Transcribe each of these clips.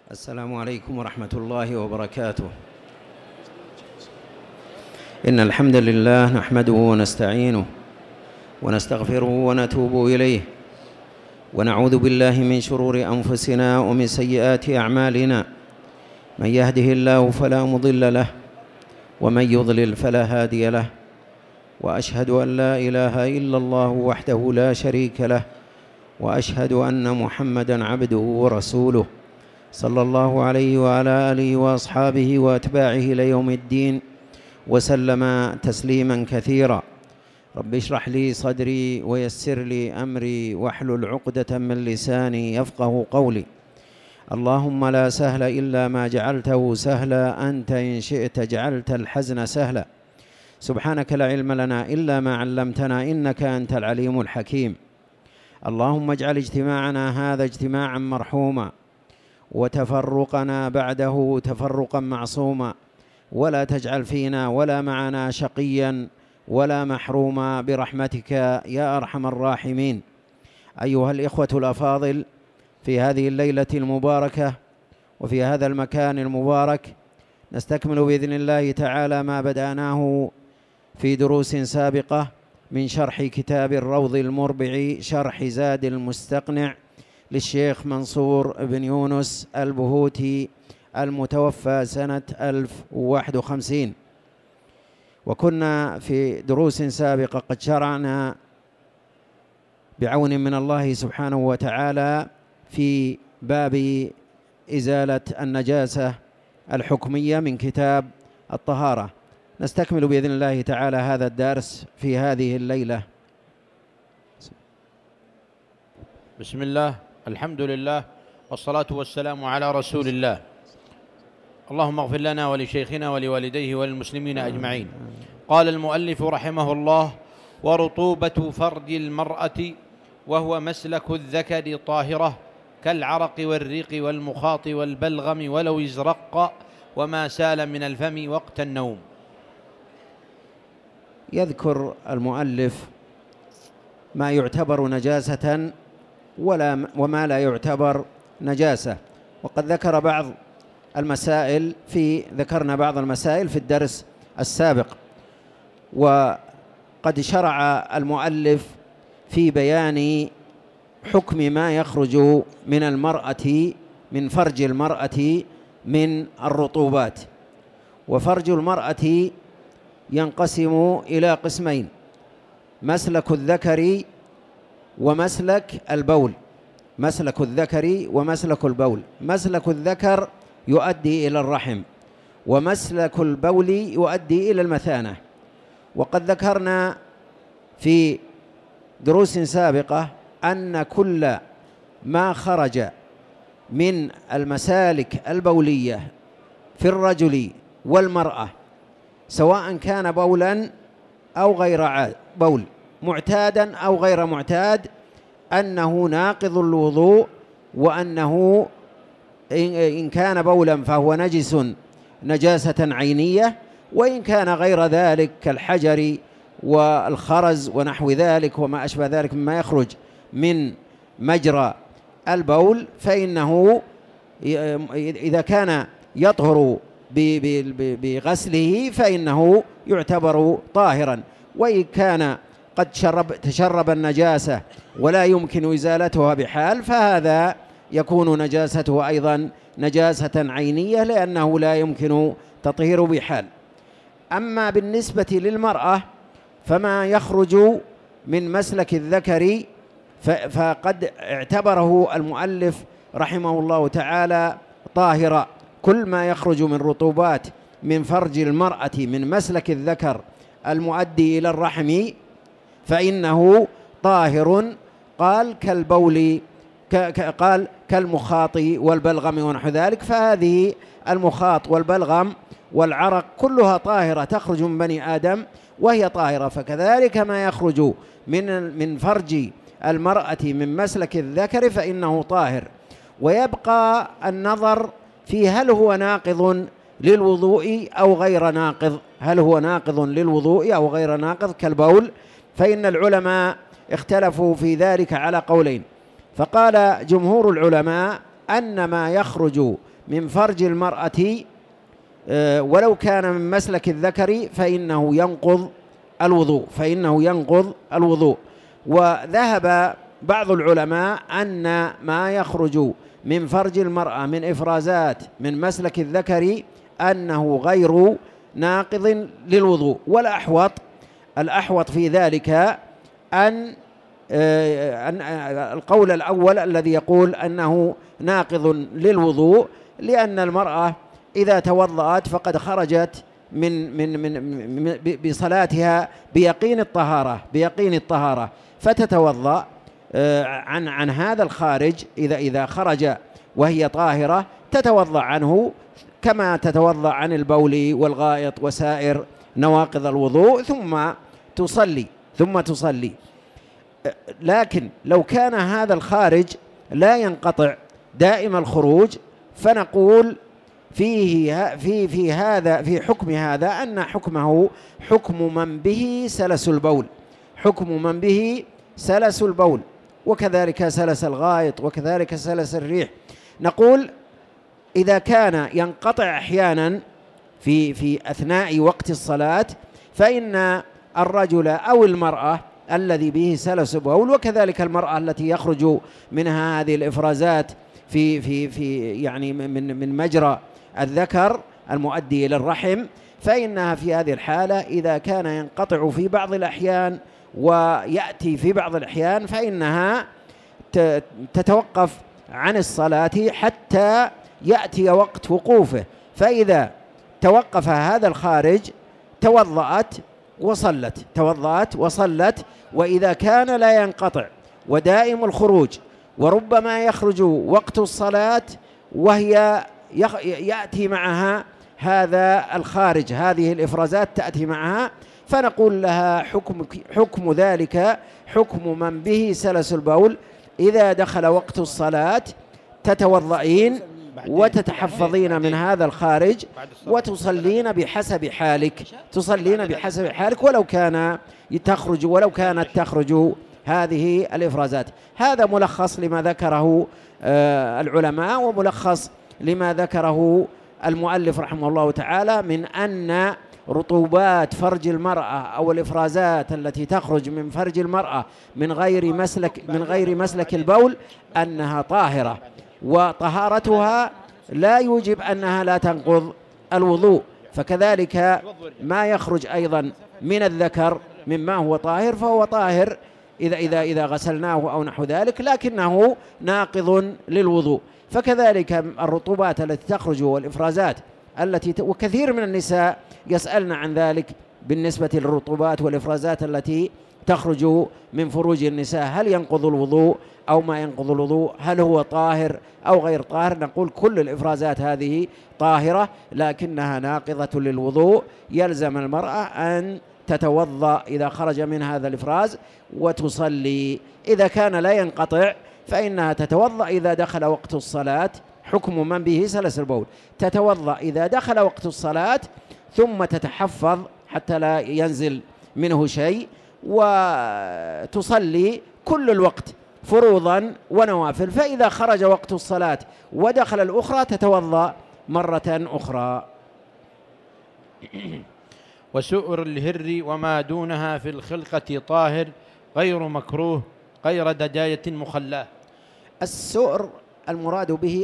السلام عليكم ورحمة الله وبركاته. إن الحمد لله نحمده ونستعينه ونستغفره ونتوب إليه، ونعوذ بالله من شرور أنفسنا ومن سيئات أعمالنا. من يهده الله فلا مضل له، ومن يضلل فلا هادي له، وأشهد أن لا إله إلا الله وحده لا شريك له، وأشهد أن محمدًا عبده ورسوله صلى الله عليه وعلى آله وأصحابه وأتباعه إلى يوم الدين، وسلم تسليمًا كثيرا. رب اشرح لي صدري ويسر لي أمري واحلل عقدة من لساني يفقه قولي. اللهم لا سهل إلا ما جعلته سهلا، أنت إن شئت جعلت الحزن سهلا. سبحانك لا علم لنا إلا ما علمتنا، إنك أنت العليم الحكيم. اللهم اجعل اجتماعنا هذا اجتماعا مرحوما، وتفرقنا بعده تفرقا معصوما، ولا تجعل فينا ولا معنا شقيا ولا محروما برحمتك يا أرحم الراحمين. أيها الإخوة الأفاضل، في هذه الليلة المباركة وفي هذا المكان المبارك نستكمل بإذن الله تعالى ما بدأناه في دروس سابقة من شرح كتاب الروض المربع، شرح زاد المستقنع للشيخ منصور بن يونس البهوتي المتوفى سنة 1051. وكنا في دروس سابقة قد شرعنا بعون من الله سبحانه وتعالى في باب إزالة النجاسة الحكمية من كتاب الطهارة. نستكمل بإذن الله تعالى هذا الدرس في هذه الليلة. بسم الله، الحمد لله، والصلاة والسلام على رسول الله. اللهم اغفر لنا ولشيخنا ولوالديه وللمسلمين أجمعين. قال المؤلف رحمه الله: ورطوبة فرج المرأة وهو مسلك الذكر طاهرة كالعرق والريق والمخاط والبلغم ولو ازرق وما سال من الفم وقت النوم. يذكر المؤلف ما يعتبر نجاسة وما لا يعتبر نجاسة، وقد ذكرنا بعض المسائل في الدرس السابق. وقد شرع المؤلف في بيان حكم ما يخرج من المرأة من فرج المرأة من الرطوبات. وفرج المرأة ينقسم إلى قسمين: مسلك الذكر ومسلك البول. مسلك الذكر ومسلك البول. مسلك الذكر يؤدي إلى الرحم، ومسلك البول يؤدي إلى المثانة. وقد ذكرنا في دروس سابقة أن كل ما خرج من المسالك البولية في الرجل والمرأة، سواء كان بولا أو غير بول، معتادا أو غير معتاد، أنه ناقض الوضوء، وأنه إن كان بولا فهو نجس نجاسة عينية، وإن كان غير ذلك كالحجر والخرز ونحو ذلك وما أشبه ذلك مما يخرج من مجرى البول، فإنه إذا كان يطهر بغسله فإنه يعتبر طاهرا. وإن كان قد تشرب النجاسة ولا يمكن إزالتها بحال، فهذا يكون نجاسته أيضا نجاسة عينية، لأنه لا يمكن تطهيره بحال. أما بالنسبة للمرأة فما يخرج من مسلك الذكر فقد اعتبره المؤلف رحمه الله تعالى طاهرا. كل ما يخرج من رطوبات من فرج المرأة من مسلك الذكر المؤدي إلى الرحم فإنه طاهر. قال كالبول، قال كالمخاط والبلغم ونحو ذلك. فهذه المخاط والبلغم والعرق كلها طاهرة تخرج من بني آدم وهي طاهرة. فكذلك ما يخرج من فرج المرأة من مسلك الذكر فإنه طاهر. ويبقى النظر في هل هو ناقض للوضوء أو غير ناقض، هل هو ناقض للوضوء أو غير ناقض كالبول. فإن العلماء اختلفوا في ذلك على قولين. فقال جمهور العلماء أن ما يخرج من فرج المرأة ولو كان من مسلك الذكر فإنه ينقض الوضوء. وذهب بعض العلماء أن ما يخرج من فرج المرأة من إفرازات من مسلك الذكر أنه غير ناقض للوضوء. الأحوط في ذلك أن القول الأول الذي يقول أنه ناقض للوضوء، لأن المرأة إذا توضأت فقد خرجت من بصلاتها بيقين الطهارة فتتوضأ عن هذا الخارج. إذا خرج وهي طاهرة تتوضأ عنه كما تتوضأ عن البول والغائط وسائر نواقض الوضوء ثم تصلي. لكن لو كان هذا الخارج لا ينقطع دائم الخروج فنقول في حكم هذا أن حكمه حكم من به سلس البول، وكذلك سلس الغائط، وكذلك سلس الريح. نقول إذا كان ينقطع أحيانا في أثناء وقت الصلاة فإن الرجل أو المرأة الذي به سلس بول، وكذلك المرأة التي يخرج منها هذه الإفرازات في يعني من مجرى الذكر المؤدي إلى الرحم، فإنها في هذه الحالة إذا كان ينقطع في بعض الأحيان ويأتي في بعض الأحيان فإنها تتوقف عن الصلاة حتى يأتي وقت وقوفه. فإذا توقف هذا الخارج توضأت وصلت. وإذا كان لا ينقطع ودائم الخروج وربما يخرج وقت الصلاة وهي يأتي معها هذا الخارج، هذه الإفرازات تأتي معها، فنقول لها حكم ذلك حكم من به سلس البول. إذا دخل وقت الصلاة تتوضئين وتتحفظين من هذا الخارج وتصلين بحسب حالك ولو كانت تخرج هذه الإفرازات. هذا ملخص لما ذكره العلماء، وملخص لما ذكره المؤلف رحمه الله تعالى من أن رطوبات فرج المرأة أو الإفرازات التي تخرج من فرج المرأة من غير مسلك البول أنها طاهرة، وطهارتها لا يوجب أنها لا تنقض الوضوء. فكذلك ما يخرج أيضا من الذكر مما هو طاهر فهو طاهر إذا غسلناه أو نحو ذلك، لكنه ناقض للوضوء. فكذلك الرطوبات التي تخرج والإفرازات وكثير من النساء يسألن عن ذلك بالنسبة للرطوبات والإفرازات التي تخرج من فروج النساء، هل ينقض الوضوء أو ما ينقض الوضوء؟ هل هو طاهر أو غير طاهر؟ نقول كل الإفرازات هذه طاهرة لكنها ناقضة للوضوء. يلزم المرأة أن تتوضأ إذا خرج من هذا الإفراز وتصلي. إذا كان لا ينقطع فإنها تتوضأ إذا دخل وقت الصلاة، حكم من به سلس البول. تتوضأ إذا دخل وقت الصلاة ثم تتحفظ حتى لا ينزل منه شيء، وتصلي كل الوقت فروضا ونوافل. فإذا خرج وقت الصلاة ودخل الأخرى تتوضأ مرة أخرى. وسؤر الهر وما دونها في الخلقة طاهر غير مكروه غير دجاجة مخلاة. السؤر المراد به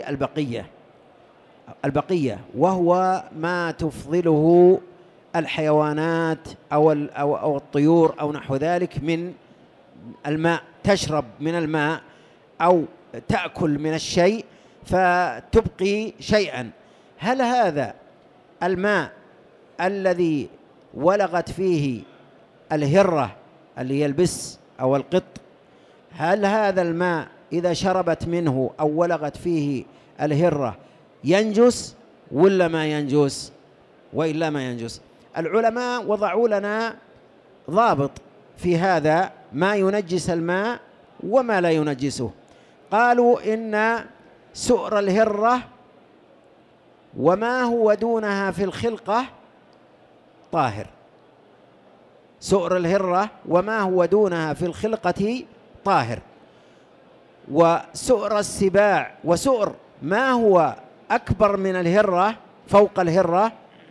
البقية، وهو ما تفضله الحيوانات أو الطيور أو نحو ذلك من الماء، تشرب من الماء أو تأكل من الشيء فتبقي شيئا. هل هذا الماء الذي ولغت فيه الهرة اللي هي البس أو القط، هل هذا الماء إذا شربت منه أو ولغت فيه الهرة ينجس ولا ما ينجس؟ وإلا ما ينجس. العلماء وضعوا لنا ضابط في هذا ما ينجس الماء وما لا ينجسه. قالوا إن سؤر الهرة وما هو دونها في الخلقة طاهر. سؤر الهرة وما هو دونها في الخلقة طاهر. وسؤر السباع وسؤر ما هو أكبر من الهرة فوق الهرة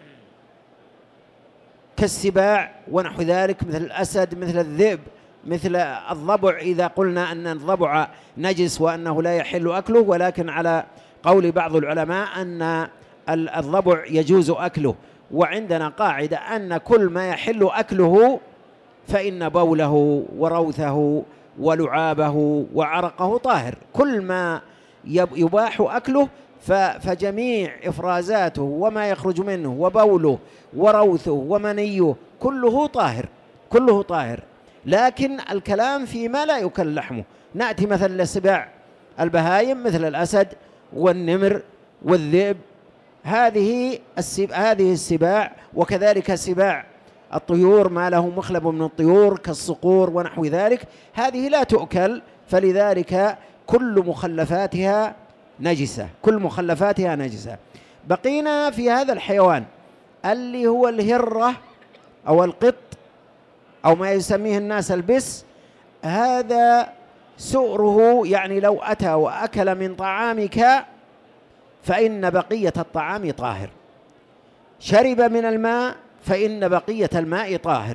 كالسباع ونحو ذلك، مثل الأسد، مثل الذئب، مثل الضبع، إذا قلنا أن الضبع نجس وأنه لا يحل أكله، ولكن على قول بعض العلماء أن الضبع يجوز أكله. وعندنا قاعدة أن كل ما يحل أكله فإن بوله وروثه ولعابه وعرقه طاهر. كل ما يباح أكله فجميع إفرازاته وما يخرج منه وبوله وروثه ومنيه كله طاهر، كله طاهر. لكن الكلام فيما لا يؤكل لحمه. نأتي مثلا لسباع البهايم مثل الأسد والنمر والذئب، هذه السباع، وكذلك سباع الطيور ما له مخلب من الطيور كالصقور ونحو ذلك، هذه لا تؤكل، فلذلك كل مخلفاتها نجسة، كل مخلفاتها نجسة. بقينا في هذا الحيوان اللي هو الهرة أو القط أو ما يسميه الناس البس. هذا سؤره، يعني لو أتى وأكل من طعامك فإن بقية الطعام طاهر، شرب من الماء فإن بقية الماء طاهر،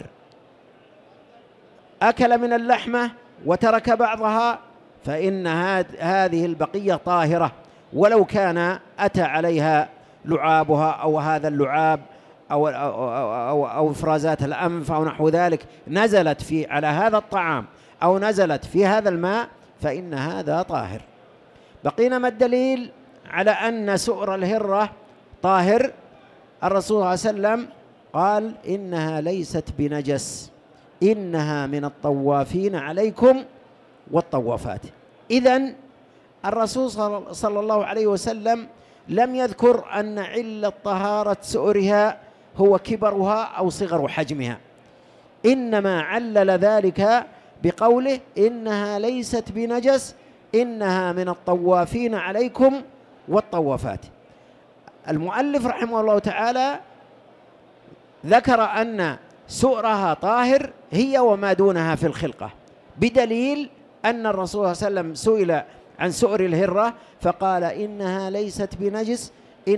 أكل من اللحمة وترك بعضها فإن هذه البقية طاهرة، ولو كان أتى عليها لعابها أو هذا اللعاب أو إفرازات الأنف أو نحو ذلك نزلت على هذا الطعام أو نزلت في هذا الماء فإن هذا طاهر. بقينا ما الدليل على أن سؤر الهرة طاهر؟ الرسول صلى الله عليه وسلم قال إنها ليست بنجس، إنها من الطوافين عليكم والطوافات. إذن الرسول صلى الله عليه وسلم لم يذكر أن علة طهارة سؤرها هو كبرها أو صغر حجمها، إنما علل ذلك بقوله إنها ليست بنجس، إنها من الطوافين عليكم والطوافات. المؤلف رحمه الله تعالى ذكر أن سؤرها طاهر هي وما دونها في الخلقة، بدليل أن الرسول صلى الله عليه وسلم سئل عن سؤر الهرة فقال إنها ليست بنجس،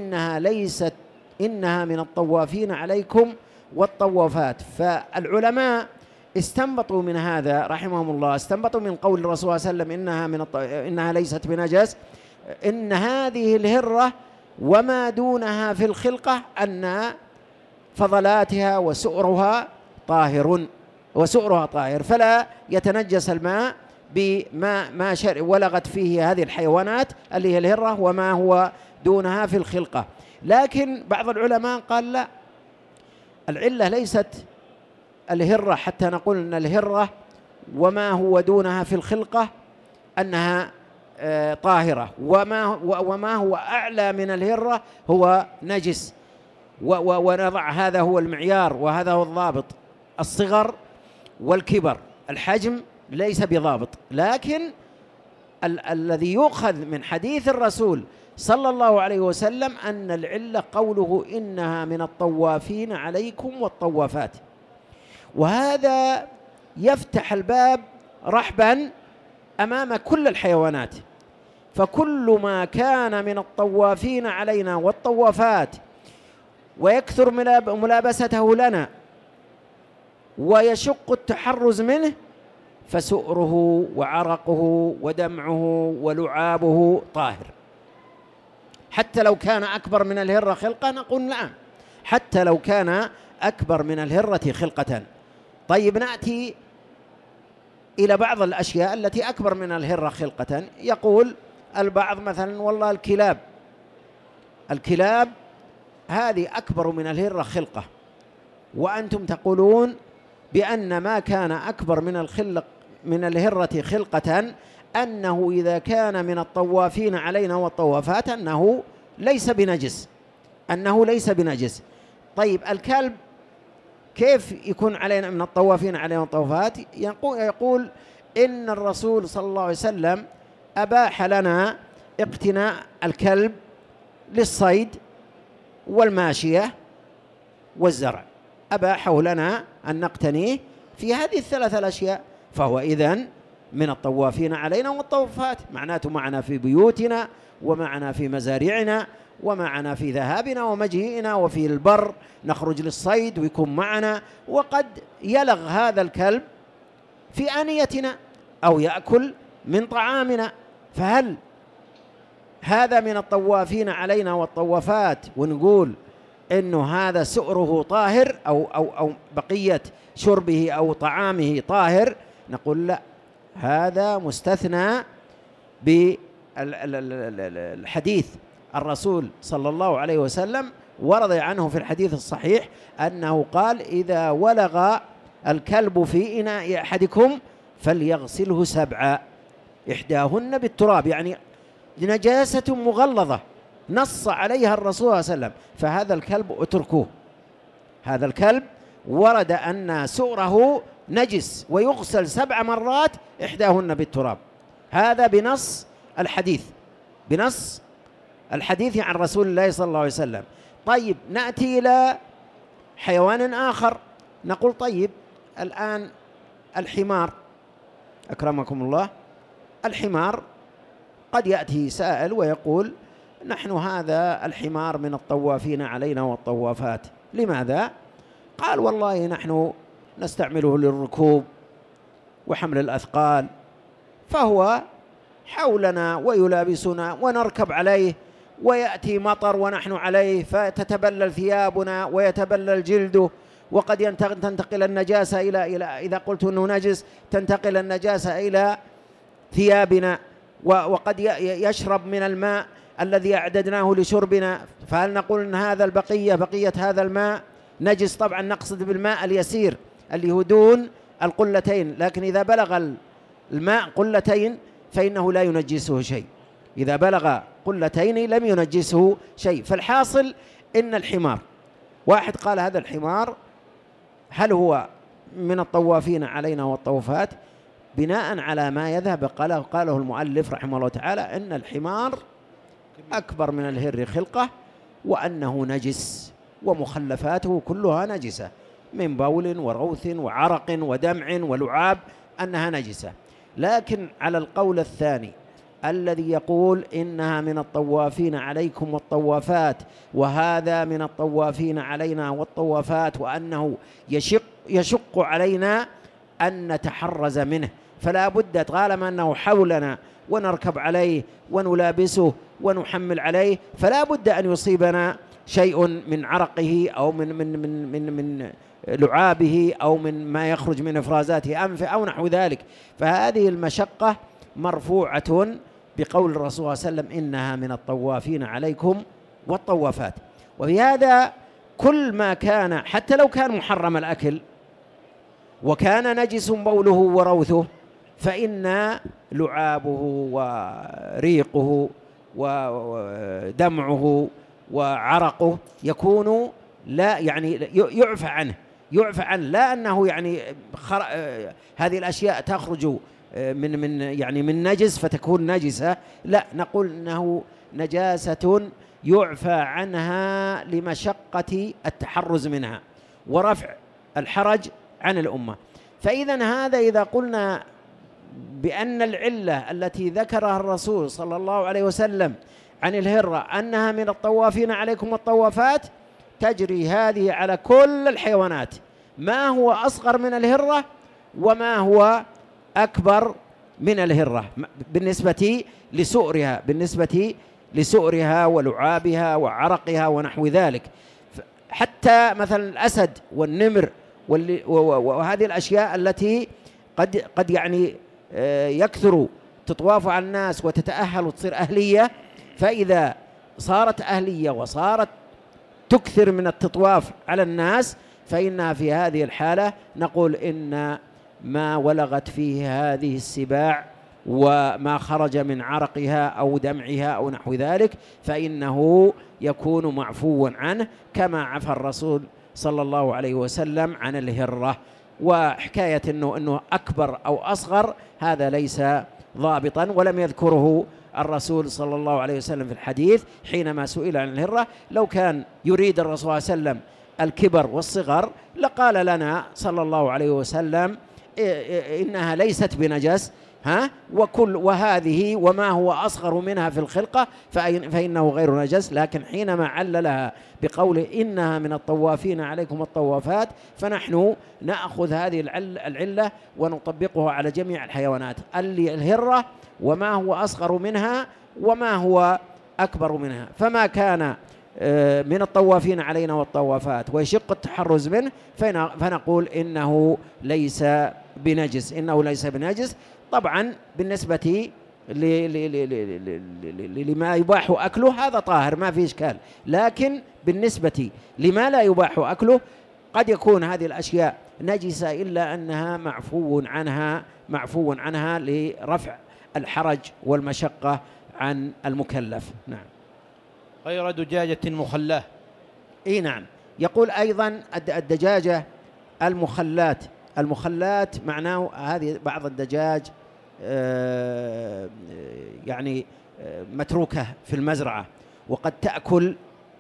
إنها من الطوافين عليكم والطوافات. فالعلماء استنبطوا من هذا رحمهم الله، استنبطوا من قول الرسول صلى الله عليه وسلم إنها ليست بنجس، إن هذه الهرة وما دونها في الخلقة أن فضلاتها وسؤرها طاهر، فلا يتنجس الماء بما ولغت فيه هذه الحيوانات اللي هي الهرة وما هو دونها في الخلقة. لكن بعض العلماء قال لا، العلة ليست الهرة حتى نقول أن الهرة وما هو دونها في الخلقة أنها طاهرة، وما هو أعلى من الهرة هو نجس، ونضع هذا هو المعيار وهذا هو الضابط. الصغر والكبر، الحجم ليس بضابط، لكن الذي يؤخذ من حديث الرسول صلى الله عليه وسلم أن العلة قوله إنها من الطوافين عليكم والطوافات، وهذا يفتح الباب رحبا أمام كل الحيوانات. فكل ما كان من الطوافين علينا والطوافات ويكثر ملابسته لنا ويشق التحرز منه فسؤره وعرقه ودمعه ولعابه طاهر، حتى لو كان أكبر من الهرة خلقة نقول نعم، حتى لو كان أكبر من الهرة خلقة. طيب نأتي إلى بعض الأشياء التي أكبر من الهرة خلقة. يقول البعض مثلا والله الكلاب هذه أكبر من الهرة خلقة، وأنتم تقولون بأن ما كان أكبر من الهرة خلقة أنه إذا كان من الطوافين علينا والطوافات أنه ليس بنجس. طيب الكلب كيف يكون علينا من الطوافين علينا والطوافات؟ يقول إن الرسول صلى الله عليه وسلم أباح لنا اقتناء الكلب للصيد والماشية والزرع، أباحه لنا أن نقتنيه في هذه الثلاث الأشياء، فهو إذن من الطوافين علينا والطوافات، معناته معنا في بيوتنا ومعنا في مزارعنا ومعنا في ذهابنا ومجيئنا، وفي البر نخرج للصيد ويكون معنا، وقد يلغ هذا الكلب في آنيتنا أو يأكل من طعامنا، فهل هذا من الطوافين علينا والطوافات ونقول إنه هذا سؤره طاهر أو بقية شربه أو طعامه طاهر؟ نقول لا، هذا مستثنى بالحديث الرسول صلى الله عليه وسلم، ورد عنه في الحديث الصحيح أنه قال: إذا ولغ الكلب في إناء أحدكم فليغسله 7 إحداهن بالتراب، يعني نجاسة مغلظة نص عليها الرسول صلى الله عليه وسلم، فهذا الكلب اتركوه. هذا الكلب ورد أن سؤره نجس ويغسل 7 مرات إحداهن بالتراب، هذا بنص الحديث، بنص الحديث عن رسول الله صلى الله عليه وسلم. طيب نأتي إلى حيوان آخر، نقول طيب الآن الحمار، أكرمكم الله، الحمار قد يأتي سائل ويقول: نحن هذا الحمار من الطوافين علينا والطوافات، لماذا؟ قال: والله نحن نستعمله للركوب وحمل الأثقال، فهو حولنا ويلابسنا ونركب عليه، ويأتي مطر ونحن عليه فتتبلل ثيابنا ويتبلل جلده، وقد تنتقل النجاسة إلى إذا قلت أنه نجس تنتقل النجاسة إلى ثيابنا، وقد يشرب من الماء الذي أعددناه لشربنا، فهل نقول أن هذا بقية هذا الماء نجس؟ طبعا نقصد بالماء اليسير اللي هو دون القلتين، لكن إذا بلغ الماء قلتين فإنه لا ينجسه شيء، إذا بلغ قلتين لم ينجسه شيء. فالحاصل إن الحمار، واحد قال هذا الحمار هل هو من الطوافين علينا والطوافات؟ بناء على ما يذهب قاله المؤلف رحمه الله تعالى أن الحمار أكبر من الهر خلقة، وأنه نجس ومخلفاته كلها نجسة من بول وروث وعرق ودمع ولعاب، أنها نجسة. لكن على القول الثاني الذي يقول إنها من الطوافين عليكم والطوافات، وهذا من الطوافين علينا والطوافات، وأنه يشق علينا أن نتحرز منه، فلا بد طالما أنه حولنا ونركب عليه ونلابسه ونحمل عليه، فلا بد أن يصيبنا شيء من عرقه أو من لعابه أو من ما يخرج من إفرازات أنفه أو نحو ذلك. فهذه المشقة مرفوعة بقول الرسول صلى الله عليه وسلم: إنها من الطوافين عليكم والطوافات. وفي هذا كل ما كان حتى لو كان محرم الأكل وكان نجس بوله وروثه، فإن لعابه وريقه ودمعه وعرقه يكون لا يعني يعفى عنه، لا أنه يعني هذه الأشياء تخرج من نجس فتكون نجسة، لا، نقول إنه نجاسة يعفى عنها لمشقة التحرز منها ورفع الحرج عن الأمة. فإذا هذا إذا قلنا بأن العلة التي ذكرها الرسول صلى الله عليه وسلم عن الهرة أنها من الطوافين عليكم والطوافات، تجري هذه على كل الحيوانات، ما هو أصغر من الهرة وما هو أكبر من الهرة بالنسبة لسؤرها ولعابها وعرقها ونحو ذلك. حتى مثلا الأسد والنمر وهذه الأشياء التي قد يعني يكثر تطواف على الناس وتتأهل وتصير أهلية، فإذا صارت أهلية وصارت تكثر من التطواف على الناس، فإنها في هذه الحالة نقول إن ما ولغت فيه هذه السباع وما خرج من عرقها أو دمعها أو نحو ذلك فإنه يكون معفوا عنه، كما عفى الرسول صلى الله عليه وسلم عن الهرة. وحكاية أنه أكبر أو أصغر هذا ليس ضابطا، ولم يذكره الرسول صلى الله عليه وسلم في الحديث حينما سئل عن الهرة. لو كان يريد الرسول صلى الله عليه وسلم الكبر والصغر لقال لنا صلى الله عليه وسلم إنها ليست بنجس، وهذه وما هو أصغر منها في الخلقة فإنه غير نجس. لكن حينما عللها بقول إنها من الطوافين عليكم الطوافات، فنحن نأخذ هذه العلة ونطبقها على جميع الحيوانات، الهرة وما هو أصغر منها وما هو أكبر منها. فما كان من الطوافين علينا والطوافات ويشق التحرز منه فنقول إنه ليس بنجس. طبعا بالنسبة لما يباح أكله هذا طاهر ما في إشكال، لكن بالنسبة لما لا يباح أكله قد يكون هذه الأشياء نجسة إلا أنها معفو عنها لرفع الحرج والمشقة عن المكلف. نعم. غير دجاجة مخلاة. نعم. يقول أيضا الدجاجة المخلات معناه هذه بعض الدجاج يعني متروكة في المزرعة وقد تأكل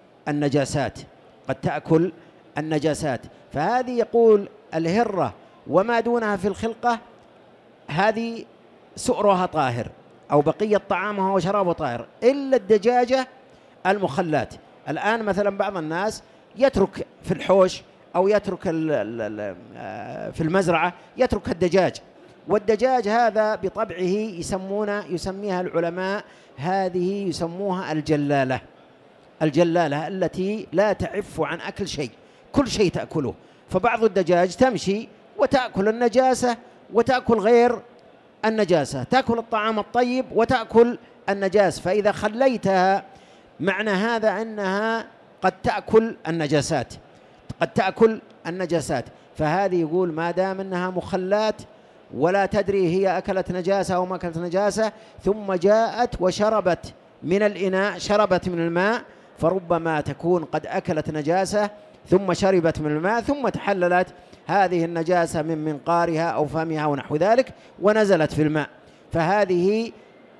النجاسات. فهذه يقول الهرة وما دونها في الخلقة هذه سؤرها طاهر أو بقية طعامها وشرابها طاهر، إلا الدجاجة المخلات. الآن مثلا بعض الناس يترك في الحوش أو يترك في المزرعة يترك الدجاج، والدجاج هذا بطبعه يسميها العلماء هذه يسموها الجلالة التي لا تعف عن أكل شيء، كل شيء تأكله. فبعض الدجاج تمشي وتأكل النجاسة وتأكل غير النجاسة، تأكل الطعام الطيب وتأكل النجاس. فإذا خليتها معنى هذا أنها قد تأكل النجاسات. فهذه يقول ما دام أنها مخلات ولا تدري هي أكلت نجاسة أو ما أكلت نجاسة ثم جاءت وشربت من الإناء، شربت من الماء، فربما تكون قد أكلت نجاسة ثم شربت من الماء ثم تحللت هذه النجاسة من منقارها أو فمها ونحو ذلك ونزلت في الماء، فهذه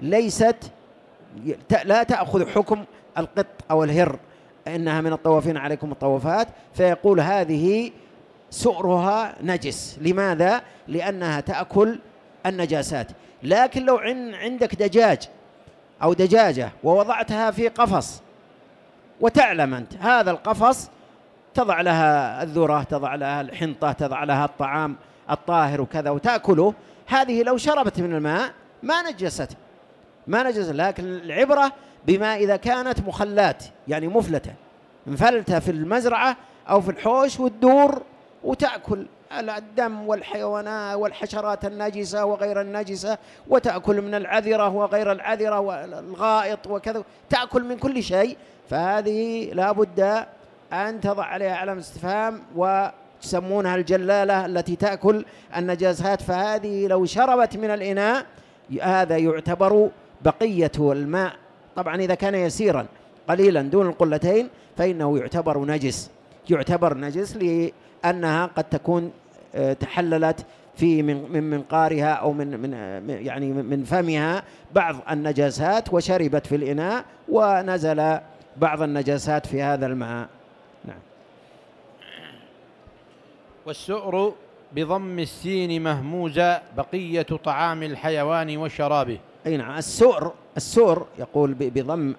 لا تأخذ حكم القط أو الهر، إنها من الطوافين عليكم الطوافات. فيقول هذه سؤرها نجس. لماذا؟ لأنها تأكل النجاسات. لكن لو عندك دجاج أو دجاجة ووضعتها في قفص وتعلم أنت هذا القفص تضع لها الذرة، تضع لها الحنطة، تضع لها الطعام الطاهر وكذا وتأكله، هذه لو شربت من الماء ما نجست. لكن العبرة بما إذا كانت مخلات يعني مفلتة، مفلتة في المزرعة أو في الحوش وتدور وتأكل الدم والحيوانات والحشرات النجسة وغير النجسة، وتأكل من العذرة وغير العذرة والغائط وكذا، تأكل من كل شيء. فهذه لا بد أن تضع عليها علامة استفهام، وتسمونها الجلالة التي تأكل النجاسات. فهذه لو شربت من الإناء هذا يعتبر بقية الماء، طبعا إذا كان يسيرا قليلا دون القلتين فإنه يعتبر نجس لأنها قد تكون تحللت من منقارها أو من فمها بعض النجاسات وشربت في الإناء ونزل بعض النجاسات في هذا الماء. نعم. والسؤر بضم السين مهموزة بقية طعام الحيوان وشرابه. أي نعم. السؤر يقول بضم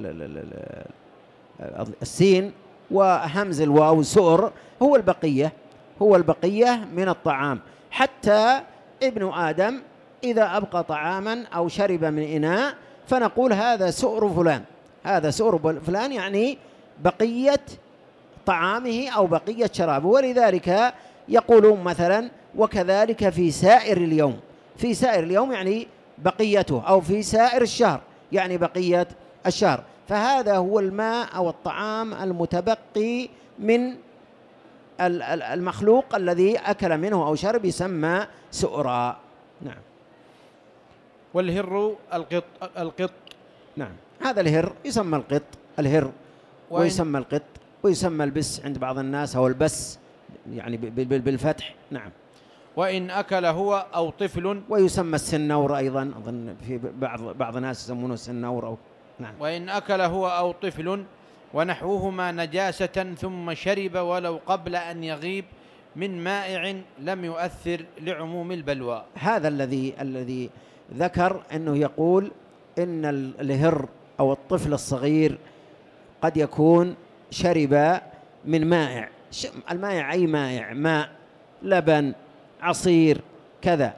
السين وهمز الواو، سؤر هو البقية من الطعام. حتى ابن آدم إذا أبقى طعاما أو شرب من إناء فنقول هذا سؤر فلان يعني بقية طعامه أو بقية شرابه. ولذلك يقولون مثلا وكذلك في سائر اليوم يعني بقيته، أو في سائر الشهر يعني بقية الشهر. فهذا هو الماء أو الطعام المتبقي من المخلوق الذي أكل منه أو شرب يسمى سؤرا. نعم. والهر القط. نعم. هذا الهر يسمى الهر ويسمى القط ويسمى البس عند بعض الناس أو البس يعني بالفتح. نعم. وإن أكل هو أو طفل. ويسمى السنور أيضا، أظن في بعض الناس يسمونه السنور أو. نعم. وإن أكل هو أو طفل ونحوهما نجاسة ثم شرب ولو قبل أن يغيب من مائع لم يؤثر لعموم البلوى. هذا الذي ذكر أنه يقول إن الهر أو الطفل الصغير قد يكون شرب من مائع، المائع أي مائع، ماء، لبن، عصير، كذا،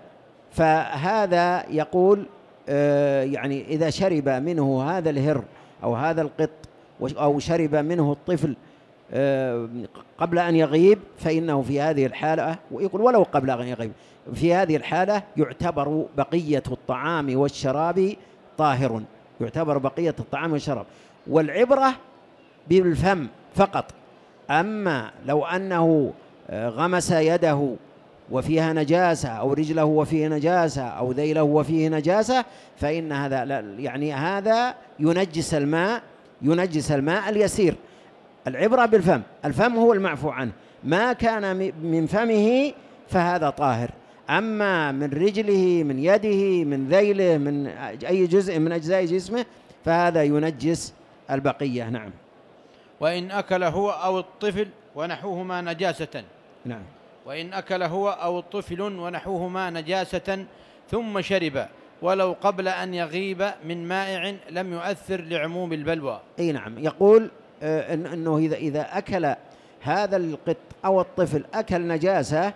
فهذا يقول يعني إذا شرب منه هذا الهر أو هذا القط أو شرب منه الطفل قبل أن يغيب فإنه في هذه الحالة، ويقول ولو قبل أن يغيب، في هذه الحالة يعتبر بقية الطعام والشراب طاهر، يعتبر بقية الطعام والشراب، والعبرة بالفم فقط. أما لو أنه غمس يده وفيها نجاسة أو رجله وفيه نجاسة أو ذيله وفيه نجاسة فإن هذا يعني هذا ينجس الماء، ينجس الماء اليسير. العبرة بالفم، الفم هو المعفو عنه، ما كان من فمه فهذا طاهر، أما من رجله، من يده، من ذيله، من أي جزء من أجزاء جسمه فهذا ينجس البقية. نعم. وإن أكل هو أو الطفل ونحوهما نجاسة. نعم. وإن أكل هو أو الطفل ونحوهما نجاسة ثم شرب ولو قبل أن يغيب من مائع لم يؤثر لعموم البلوى. أي نعم. يقول أنه إذا أكل هذا القط أو الطفل أكل نجاسة،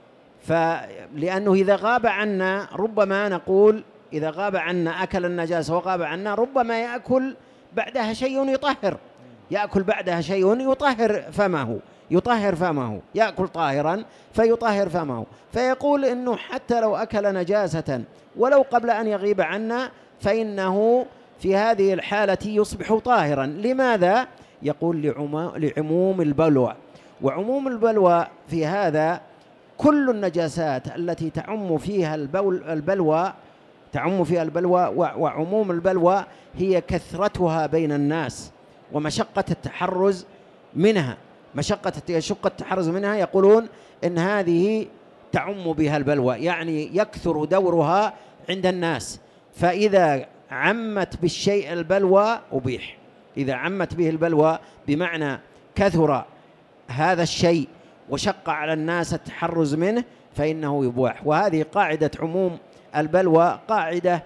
فلأنه إذا غاب عنا ربما نقول إذا غاب عنا أكل النجاسة وغاب عنا ربما يأكل بعدها شيء يطهر، يأكل بعدها شيء يطهر فمه، يطهر فمه، يأكل طاهرا فيطهر فمه، فيقول إنه حتى لو أكل نجاسة ولو قبل أن يغيب عنا فإنه في هذه الحالة يصبح طاهرا. لماذا؟ يقول لعموم البلوى، وعموم البلوى في هذا كل النجاسات التي تعم فيها البلوى، تعم فيها البلوى، وعموم البلوى هي كثرتها بين الناس ومشقة التحرز منها، يشق التحرز منها، يقولون إن هذه تعم بها البلوى، يعني يكثر دورها عند الناس، فإذا عمت بالشيء البلوى أبيح، إذا عمت به البلوى بمعنى كثر هذا الشيء وشق على الناس التحرز منه فإنه يباح. وهذه قاعدة عموم البلوى، قاعدة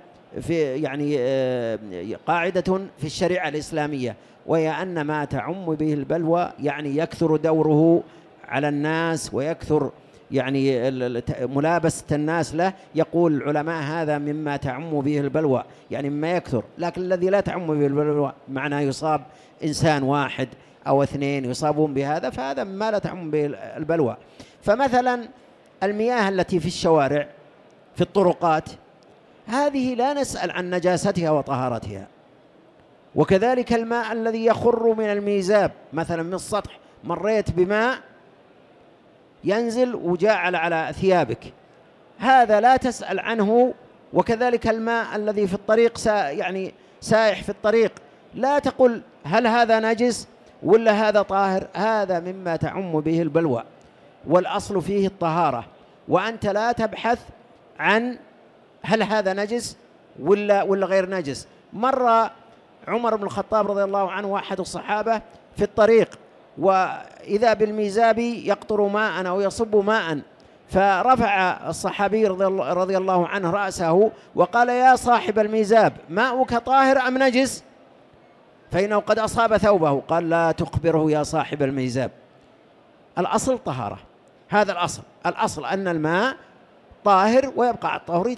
قاعدة في الشريعة الإسلامية، وهي أن ما تعم به البلوى يعني يكثر دوره على الناس ويكثر يعني ملابسة الناس له. يقول العلماء هذا مما تعم به البلوى، يعني مما يكثر. لكن الذي لا تعم به البلوى معناه يصاب إنسان واحد أو اثنين يصابون بهذا، فهذا ما لا تعم به البلوى. فمثلا المياه التي في الشوارع في الطرقات هذه لا نسأل عن نجاستها وطهارتها، وكذلك الماء الذي يخر من الميزاب مثلا من السطح، مريت بماء ينزل وجاء على ثيابك، هذا لا تسأل عنه. وكذلك الماء الذي في الطريق سائح في الطريق، لا تقل هل هذا نجس ولا هذا طاهر، هذا مما تعم به البلوى، والأصل فيه الطهارة، وأنت لا تبحث عن هل هذا نجس ولا غير نجس. مر عمر بن الخطاب رضي الله عنه أحد الصحابة في الطريق وإذا بالميزاب يقطر ماء أو يصب ماء، فرفع الصحابي رضي الله عنه رأسه وقال يا صاحب الميزاب ماؤك طاهر أم نجس؟ فإنه قد أصاب ثوبه. قال لا تخبره يا صاحب الميزاب، الأصل طهارة، هذا الأصل أن الماء طاهر ويبقى على الطهورية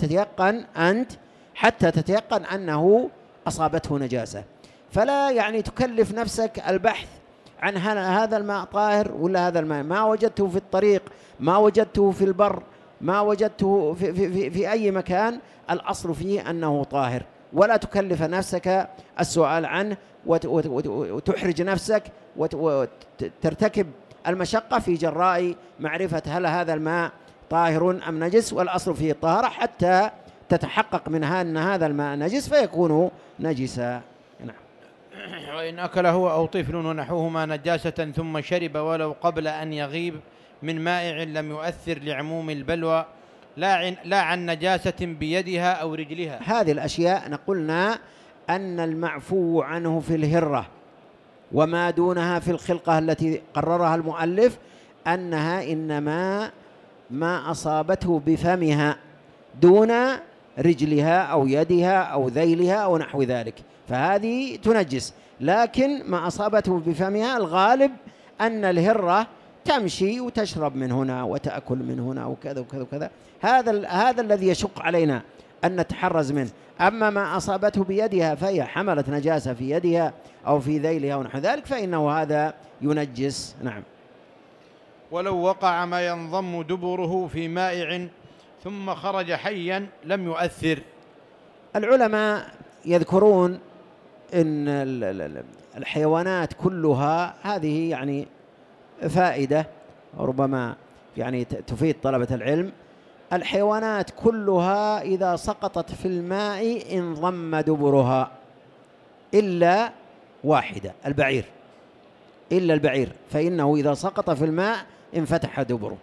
حتى تتيقن أنه أصابته نجاسة. فلا تكلف نفسك البحث عن هذا الماء طاهر ولا هذا الماء، ما وجدته في الطريق، ما وجدته في البر، ما وجدته في أي مكان، الأصل فيه أنه طاهر، ولا تكلف نفسك السؤال عنه وتحرج نفسك وترتكب المشقة في جراء معرفة هل هذا الماء طاهر أم نجس. والأصل فيه الطهارة حتى تتحقق منها أن هذا الماء نجس فيكون نجسا. وإن أكل هو أو طفل ونحوهما نجاسة ثم شرب ولو قبل أن يغيب من مائع لم يؤثر لعموم البلوى لا عن نجاسة بيدها أو رجلها. هذه الأشياء نقولنا أن المعفو عنه في الهرة وما دونها في الخلقة التي قررها المؤلف أنها إنما ما أصابته بفمها دون رجلها أو يدها أو ذيلها أو نحو ذلك، فهذه تنجس. لكن ما أصابته بفمها الغالب أن الهرة تمشي وتشرب من هنا وتأكل من هنا وكذا وكذا وكذا، هذا الذي يشق علينا أن نتحرز منه. أما ما أصابته بيدها فهي حملت نجاسة في يدها أو في ذيلها ونحو ذلك فإنه هذا ينجس. نعم. ولو وقع ما ينضم دبره في مائع ثم خرج حيا لم يؤثر. العلماء يذكرون إن الحيوانات كلها هذه يعني فائدة ربما يعني تفيد طلبة العلم. الحيوانات كلها إذا سقطت في الماء انضم دبرها إلا واحدة، البعير، إلا البعير، فإنه إذا سقط في الماء انفتح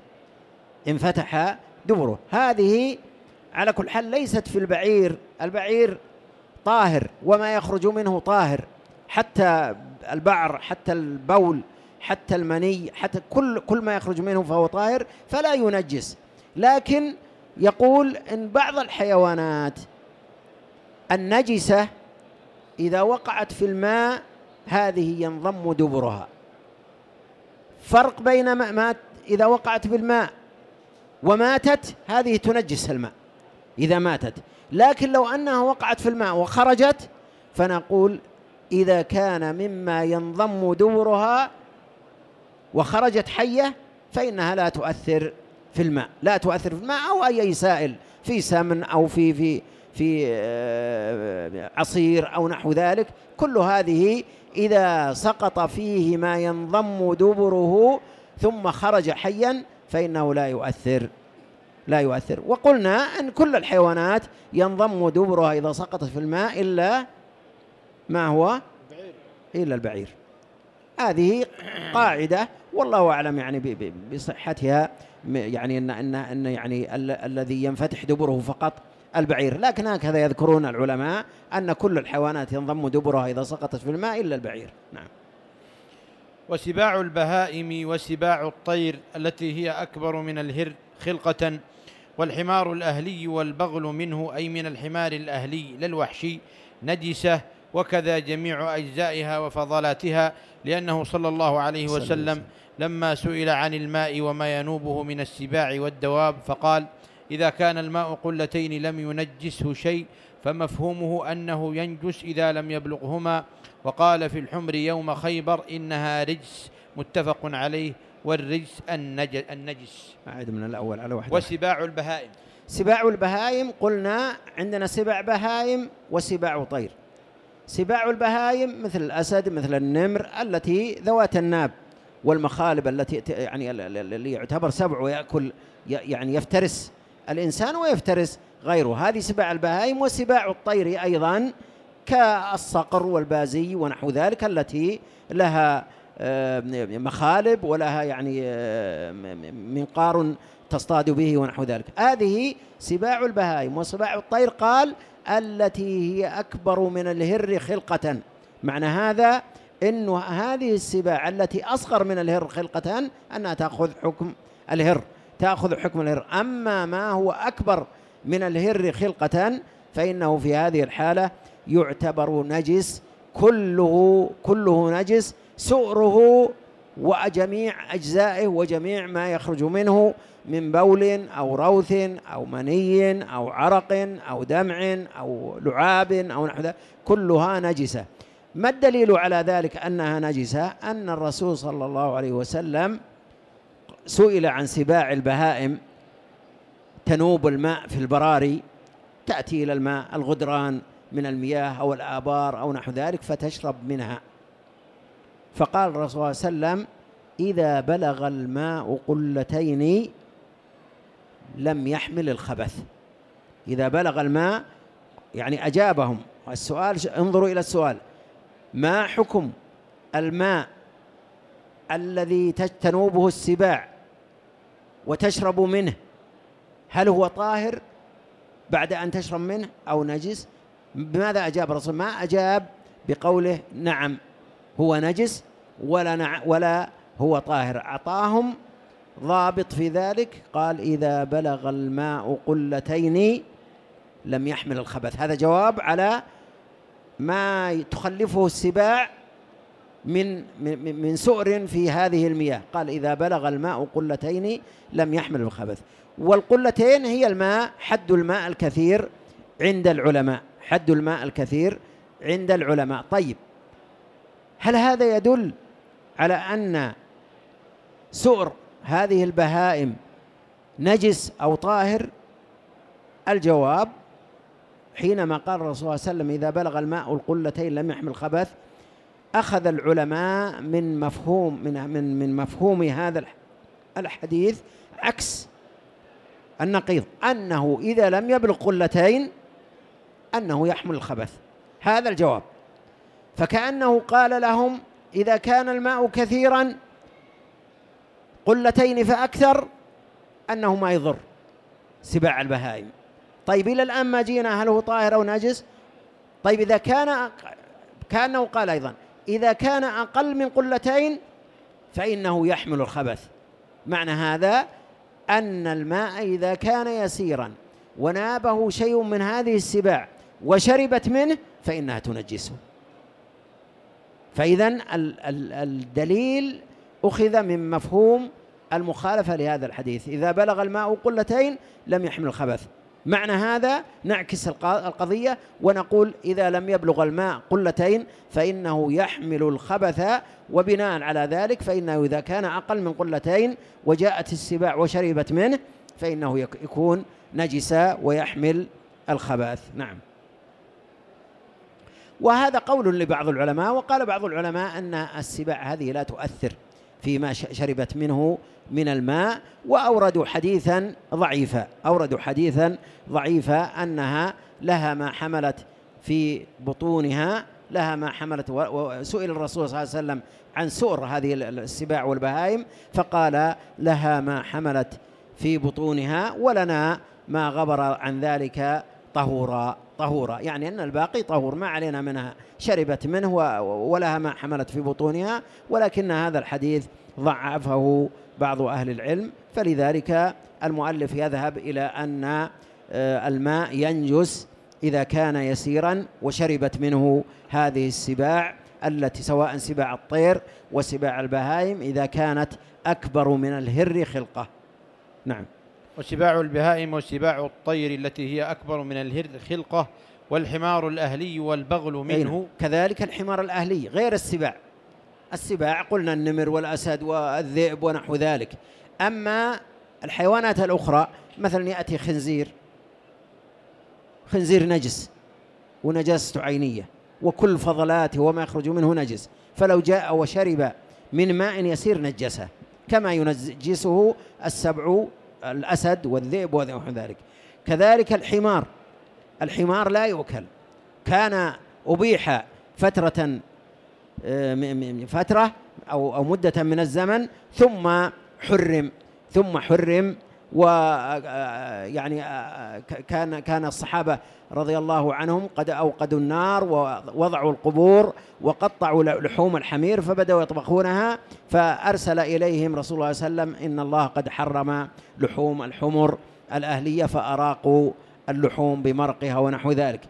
دبره. هذه على كل حال ليست في البعير. البعير طاهر وما يخرج منه طاهر، حتى البعر، حتى البول، حتى المني، حتى كل ما يخرج منه فهو طاهر فلا ينجس. لكن يقول إن بعض الحيوانات النجسة إذا وقعت في الماء هذه ينضم دبرها. فرق بين ما إذا وقعت في الماء وماتت هذه تنجس الماء إذا ماتت، لكن لو أنها وقعت في الماء وخرجت فنقول إذا كان مما ينضم دبرها وخرجت حية فإنها لا تؤثر في الماء، لا تؤثر في الماء أو أي سائل، في سمن أو في عصير أو نحو ذلك. كل هذه إذا سقط فيه ما ينضم دبره ثم خرج حيا فإنه لا يؤثر. وقلنا أن كل الحيوانات ينضم دبرها إذا سقطت في الماء إلا ما هو؟ إلا البعير. هذه قاعدة والله أعلم يعني بصحتها، يعني أن يعني الذي ينفتح دبره فقط البعير، لكن هكذا يذكرون العلماء أن كل الحيوانات ينضم دبرها إذا سقطت في الماء إلا البعير. نعم. وسباع البهائم وسباع الطير التي هي أكبر من الهر خلقة، والحمار الأهلي والبغل منه أي من الحمار الأهلي لا الوحشي نجسة، وكذا جميع أجزائها وفضلاتها، لأنه صلى الله عليه وسلم لما سئل عن الماء وما ينوبه من السباع والدواب فقال إذا كان الماء قلتين لم ينجسه شيء، فمفهومه أنه ينجس إذا لم يبلغهما. وقال في الحمر يوم خيبر إنها رجس، متفق عليه، والرجس النجس. أعد من الأول على واحدة. وسباع البهائم، سباع البهائم قلنا عندنا سباع بهائم وسباع طير. سباع البهائم مثل الأسد، مثل النمر، التي ذوات الناب والمخالب، التي يعني اللي يعتبر سبع ويأكل، يعني يفترس الإنسان ويفترس غيره، هذه سباع البهائم. وسباع الطير أيضا كالصقر والبازي ونحو ذلك، التي لها مخالب ولها يعني منقار تصطاد به ونحو ذلك، هذه سباع البهائم. وسباع الطير قال التي هي أكبر من الهر خلقة، معنى هذا إنه هذه السباع التي أصغر من الهر خلقة أنها تأخذ حكم الهر، أما ما هو أكبر من الهر خلقة فإنه في هذه الحالة يعتبر نجس، كله نجس، سؤره وجميع أجزائه وجميع ما يخرج منه من بول أو روث أو مني أو عرق أو دمع أو لعاب أو نحو ذلك كلها نجسة. ما الدليل على ذلك أنها نجسة؟ أن الرسول صلى الله عليه وسلم سئل عن سباع البهائم تنوب الماء في البراري، تأتي إلى الماء الغدران من المياه أو الآبار أو نحو ذلك فتشرب منها، فقال الرسول صلى الله عليه وسلم إذا بلغ الماء قلتين لم يحمل الخبث. إذا بلغ الماء يعني أجابهم. السؤال، انظروا إلى السؤال، ما حكم الماء الذي تنوبه السباع وتشرب منه؟ هل هو طاهر بعد أن تشرب منه أو نجس؟ بماذا أجاب الرسول؟ ما أجاب بقوله نعم هو نجس ولا هو طاهر، أعطاهم ضابط في ذلك، قال إذا بلغ الماء قلتين لم يحمل الخبث. هذا جواب على ما تخلفه السباع من سؤر في هذه المياه. قال إذا بلغ الماء قلتين لم يحمل الخبث. والقلتين هي الماء، حد الماء الكثير عند العلماء، حد الماء الكثير عند العلماء. طيب، هل هذا يدل على أن سؤر هذه البهائم نجس أو طاهر؟ الجواب حينما قال الرسول صلى الله عليه وسلم إذا بلغ الماء القلتين لم يحمل خبث، أخذ العلماء من مفهوم هذا الحديث عكس النقيض، أنه إذا لم يبلغ قلتين أنه يحمل الخبث. هذا الجواب. فكأنه قال لهم إذا كان الماء كثيرا قلتين فأكثر أنه ما يضر سباع البهائم. طيب، إلى الآن ما جينا هل هو طاهر أو نجس؟ طيب، إذا كأنه قال أيضا إذا كان أقل من قلتين فإنه يحمل الخبث. معنى هذا أن الماء إذا كان يسيرا ونابه شيء من هذه السباع وشربت منه فإنها تنجسه. فإذن الدليل أخذ من مفهوم المخالفة لهذا الحديث، إذا بلغ الماء قلتين لم يحمل الخبث. معنى هذا نعكس القضية ونقول إذا لم يبلغ الماء قلتين فإنه يحمل الخبث، وبناء على ذلك فإنه إذا كان أقل من قلتين وجاءت السباع وشربت منه فإنه يكون نجسا ويحمل الخبث. نعم. وهذا قول لبعض العلماء. وقال بعض العلماء أن السباع هذه لا تؤثر فيما شربت منه من الماء، وأوردوا حديثا ضعيفا أنها لها ما حملت في بطونها، لها ما حملت. وسئل الرسول صلى الله عليه وسلم عن سؤر هذه السباع والبهائم فقال لها ما حملت في بطونها ولنا ما غبر عن ذلك طهورا، يعني أن الباقي طهور ما علينا منها شربت منه ولها ما حملت في بطونها. ولكن هذا الحديث ضعفه بعض أهل العلم، فلذلك المؤلف يذهب إلى أن الماء ينجس إذا كان يسيرا وشربت منه هذه السباع التي سواء سباع الطير وسباع البهائم إذا كانت أكبر من الهر خلقة. نعم. وسباع البهائم وسباع الطير التي هي أكبر من الهر خلقة، والحمار الأهلي والبغل منه. كذلك الحمار الأهلي غير السباع قلنا النمر والأسد والذئب ونحو ذلك. أما الحيوانات الأخرى مثلا يأتي خنزير نجس ونجاسة عينية وكل فضلاته وما يخرج منه نجس، فلو جاء وشرب من ماء يسير نجسه كما ينجسه السبع الأسد والذئب ونحو ذلك. كذلك الحمار لا يؤكل، كان أبيح فترة أو مدة من الزمن ثم حرم ويعني كان الصحابة رضي الله عنهم قد أوقدوا النار ووضعوا القبور وقطعوا لحوم الحمير فبدأوا يطبخونها، فأرسل إليهم رسول الله صلى الله عليه وسلم إن الله قد حرم لحوم الحمر الأهلية فأراقوا اللحوم بمرقها ونحو ذلك.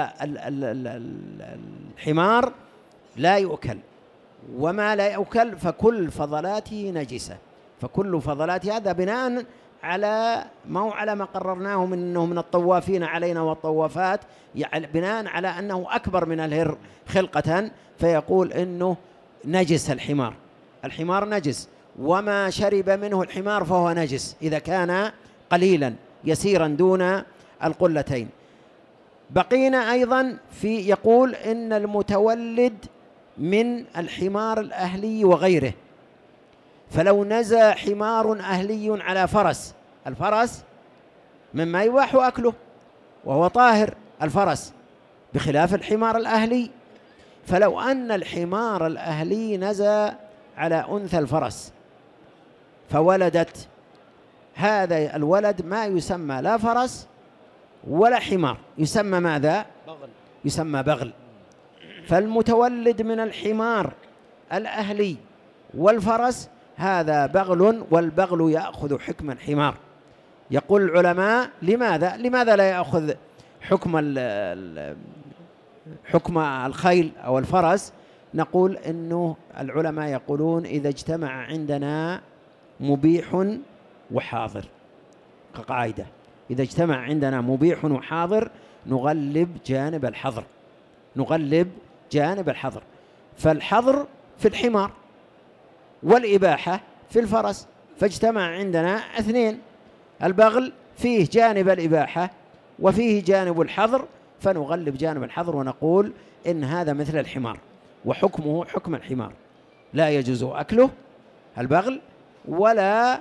فالحمار لا يؤكل، وما لا يؤكل فكل فضلاته نجسة، فكل فضلاته هذا بناء على ما قررناه منه من الطوافين علينا والطوافات، يعني بناء على أنه أكبر من الهر خلقة، فيقول إنه نجس الحمار نجس، وما شرب منه الحمار فهو نجس إذا كان قليلا يسيرا دون القلتين. بقينا أيضا يقول إن المتولد من الحمار الأهلي وغيره، فلو نزى حمار أهلي على الفرس مما يباح أكله وهو طاهر الفرس بخلاف الحمار الأهلي، فلو أن الحمار الأهلي نزى على أنثى الفرس فولدت، هذا الولد ما يسمى لا فرس ولا حمار، يسمى ماذا؟ يسمى بغل. فالمتولد من الحمار الأهلي والفرس هذا بغل، والبغل يأخذ حكم الحمار. يقول العلماء لماذا لا يأخذ حكم الخيل أو الفرس، نقول إنه العلماء يقولون إذا اجتمع عندنا مبيح وحاضر، كقاعدة إذا اجتمع عندنا مبيح وحاضر نغلب جانب الحظر، نغلب جانب الحظر. فالحظر في الحمار والإباحة في الفرس، فاجتمع عندنا اثنين، البغل فيه جانب الإباحة وفيه جانب الحظر، فنغلب جانب الحظر ونقول إن هذا مثل الحمار وحكمه حكم الحمار، لا يجوز أكله البغل ولا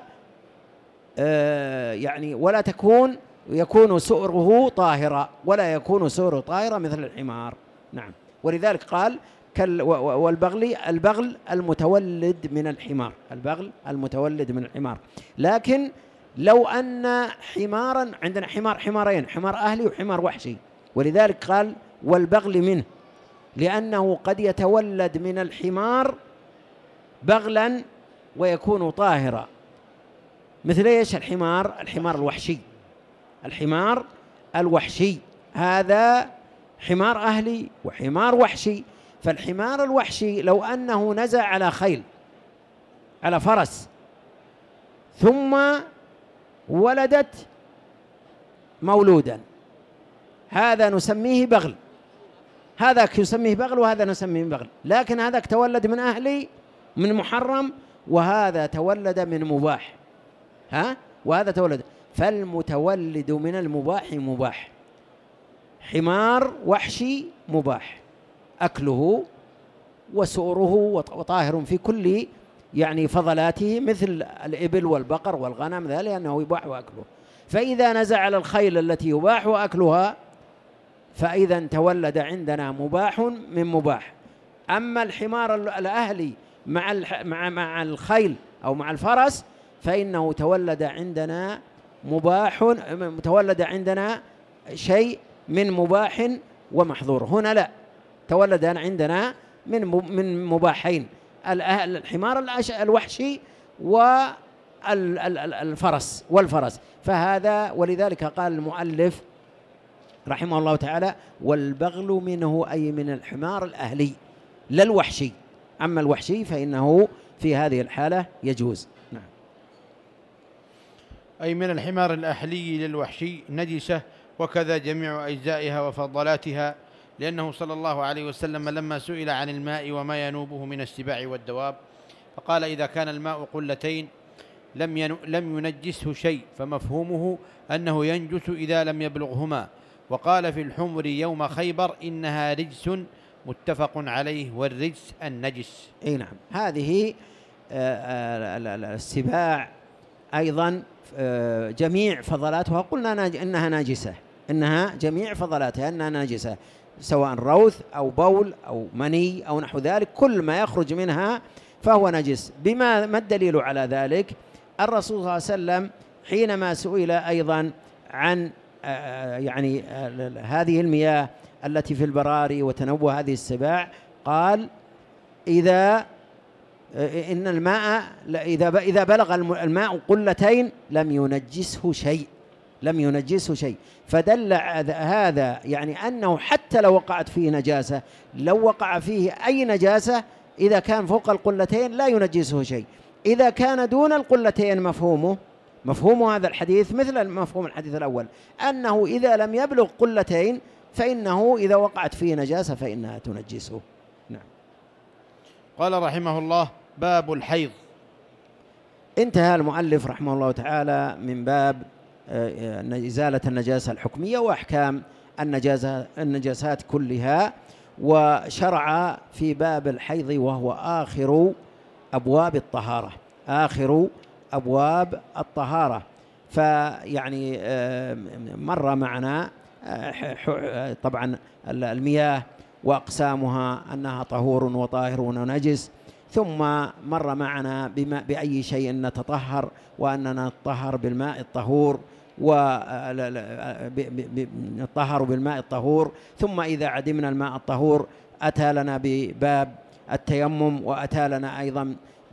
ولا يكون سؤره طاهرا، ولا يكون سؤره طاهرا مثل الحمار. نعم، ولذلك قال البغل المتولد من الحمار، البغل المتولد من الحمار. لكن لو أن حمارا عندنا حمارين، حمار أهلي وحمار وحشي، ولذلك قال والبغل منه، لأنه قد يتولد من الحمار بغلا ويكون طاهرا، مثل ايش؟ الحمار الوحشي، الحمار الوحشي هذا حمار أهلي وحمار وحشي. فالحمار الوحشي لو أنه نزع على خيل على فرس ثم ولدت مولودا، هذا نسميه بغل، هذا يسميه بغل وهذا نسميه بغل، لكن هذاك تولد من أهلي من محرم وهذا تولد من مباح، وهذا تولد، فالمتولد من المباح مباح. حمار وحشي مباح أكله وسؤره وطاهر في كل فضلاته، مثل الإبل والبقر والغنم، ذلك لأنه يباح أكله. فإذا نزع على الخيل التي يباح أكلها فإذا تولد عندنا مباح من مباح. أما الحمار الأهلي مع الخيل أو مع الفرس فإنه تولد عندنا شيء من مباح ومحظور. هنا لا، تولد عندنا من مباحين، الحمار الوحشي والفرس. فهذا ولذلك قال المؤلف رحمه الله تعالى والبغل منه، أي من الحمار الأهلي لا الوحشي، أما الوحشي فإنه في هذه الحالة يجوز. نعم. أي من الحمار الأهلي للوحشي نجسة، وكذا جميع أجزائها وفضلاتها، لأنه صلى الله عليه وسلم لما سئل عن الماء وما ينوبه من السباع والدواب فقال إذا كان الماء قلتين لم ينجسه شيء، فمفهومه أنه ينجس إذا لم يبلغهما. وقال في الحمر يوم خيبر إنها رجس، متفق عليه، والرجس النجس. أي نعم. هذه السباع أيضا جميع فضلاتها قلنا إنها ناجسة، إنها جميع فضلاتها أنها ناجسة، سواء روث أو بول أو مني أو نحو ذلك، كل ما يخرج منها فهو نجس. ما الدليل على ذلك؟ الرسول صلى الله عليه وسلم حينما سئل أيضا عن هذه المياه التي في البراري وتنوع هذه السباع، قال إن الماء إذا بلغ الماء قلتين لم ينجسه شيء، فدل هذا أنه حتى لو وقعت فيه نجاسة، لو وقع فيه أي نجاسة إذا كان فوق القلتين لا ينجسه شيء. إذا كان دون القلتين مفهوم هذا الحديث مثل مفهوم الحديث الأول، أنه إذا لم يبلغ قلتين فإنه إذا وقعت فيه نجاسة فإنها تنجسه. نعم. قال رحمه الله باب الحيض. انتهى المؤلف رحمه الله تعالى من باب إزالة النجاسة الحكمية وأحكام النجاسات كلها، وشرع في باب الحيض وهو آخر أبواب الطهارة. مر معنا طبعا المياه وأقسامها أنها طهور وطاهر ونجس، ثم مر معنا بأي شيء نتطهر، وأننا نتطهر بالماء الطهور ونتطهر بالماء الطهور. ثم إذا عدمنا الماء الطهور أتى لنا بباب التيمم، وأتى لنا أيضا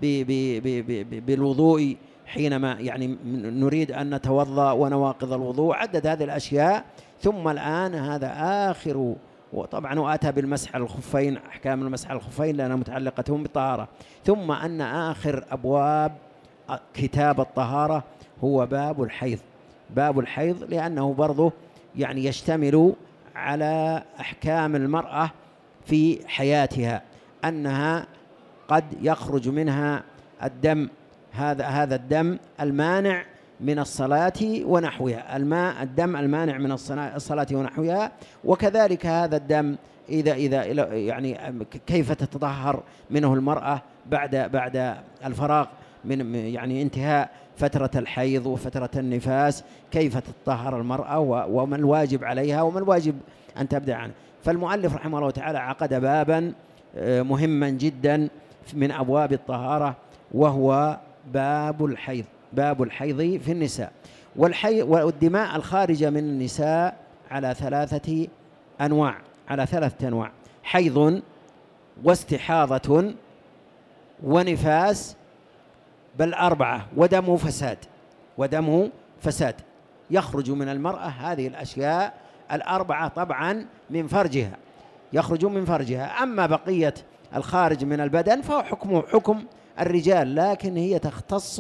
بالوضوء حينما نريد أن نتوضأ ونواقض الوضوء، عدد هذه الأشياء. ثم الآن هذا آخر، وطبعا وأتى بالمسح على الخفين، أحكام المسح على الخفين لأنها متعلقة بالطهارة. ثم أن آخر أبواب كتاب الطهارة هو باب الحيض. باب الحيض لأنه برضه يعني يشتمل على أحكام المرأة في حياتها، أنها قد يخرج منها الدم، هذا الدم المانع من الصلاة ونحوها، الدم المانع من الصلاة ونحوها. وكذلك هذا الدم إذا يعني كيف تتطهر منه المرأة بعد الفراغ من يعني انتهاء فترة الحيض وفترة النفاس، كيف تتطهر المرأة وما الواجب عليها وما الواجب أن تبدأ عنه. فالمؤلف رحمه الله تعالى عقد بابا مهما جدا من أبواب الطهارة، وهو باب الحيض. باب الحيض في النساء. والدماء الخارجة من النساء على ثلاثة أنواع، حيض واستحاضة ونفاس، بل 4، ودم فساد يخرج من المرأة. هذه الأشياء 4 طبعا من فرجها، يخرج من فرجها. أما بقية الخارج من البدن فهو حكم الرجال، لكن هي تختص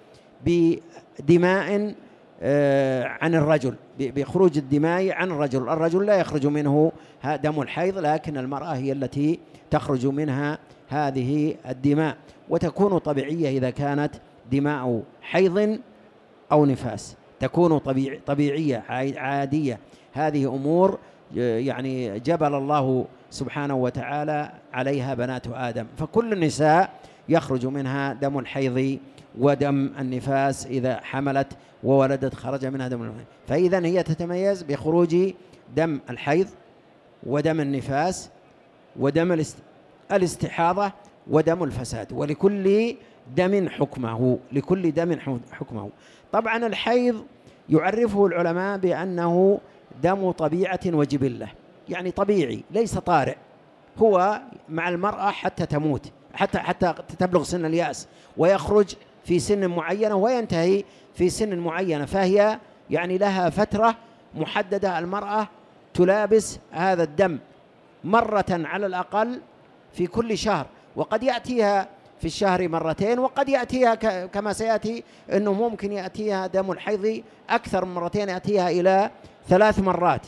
بدماء عن الرجل، بخروج الدماء عن الرجل لا يخرج منه دم الحيض، لكن المرأة هي التي تخرج منها هذه الدماء، وتكون طبيعية إذا كانت دماء حيض أو نفاس، تكون طبيعية عادية. هذه أمور يعني جبل الله سبحانه وتعالى عليها بنات آدم، فكل النساء يخرج منها دم الحيض ودم النفاس. إذا حملت وولدت خرج منها دم النفاس، فإذا هي تتميز بخروج دم الحيض ودم النفاس ودم الاستحاضة ودم الفساد، ولكل دم حكمه. طبعا الحيض يعرفه العلماء بأنه دم طبيعة وجبلة، يعني طبيعي ليس طارئ، هو مع المرأة حتى تموت، حتى تبلغ سن اليأس، ويخرج في سن معينة وينتهي في سن معينة، فهي يعني لها فترة محددة. المرأة تلابس هذا الدم مرة على الأقل في كل شهر، وقد يأتيها في الشهر مرتين، وقد يأتيها كما سيأتي أنه ممكن يأتيها دم الحيض أكثر من مرتين، يأتيها إلى 3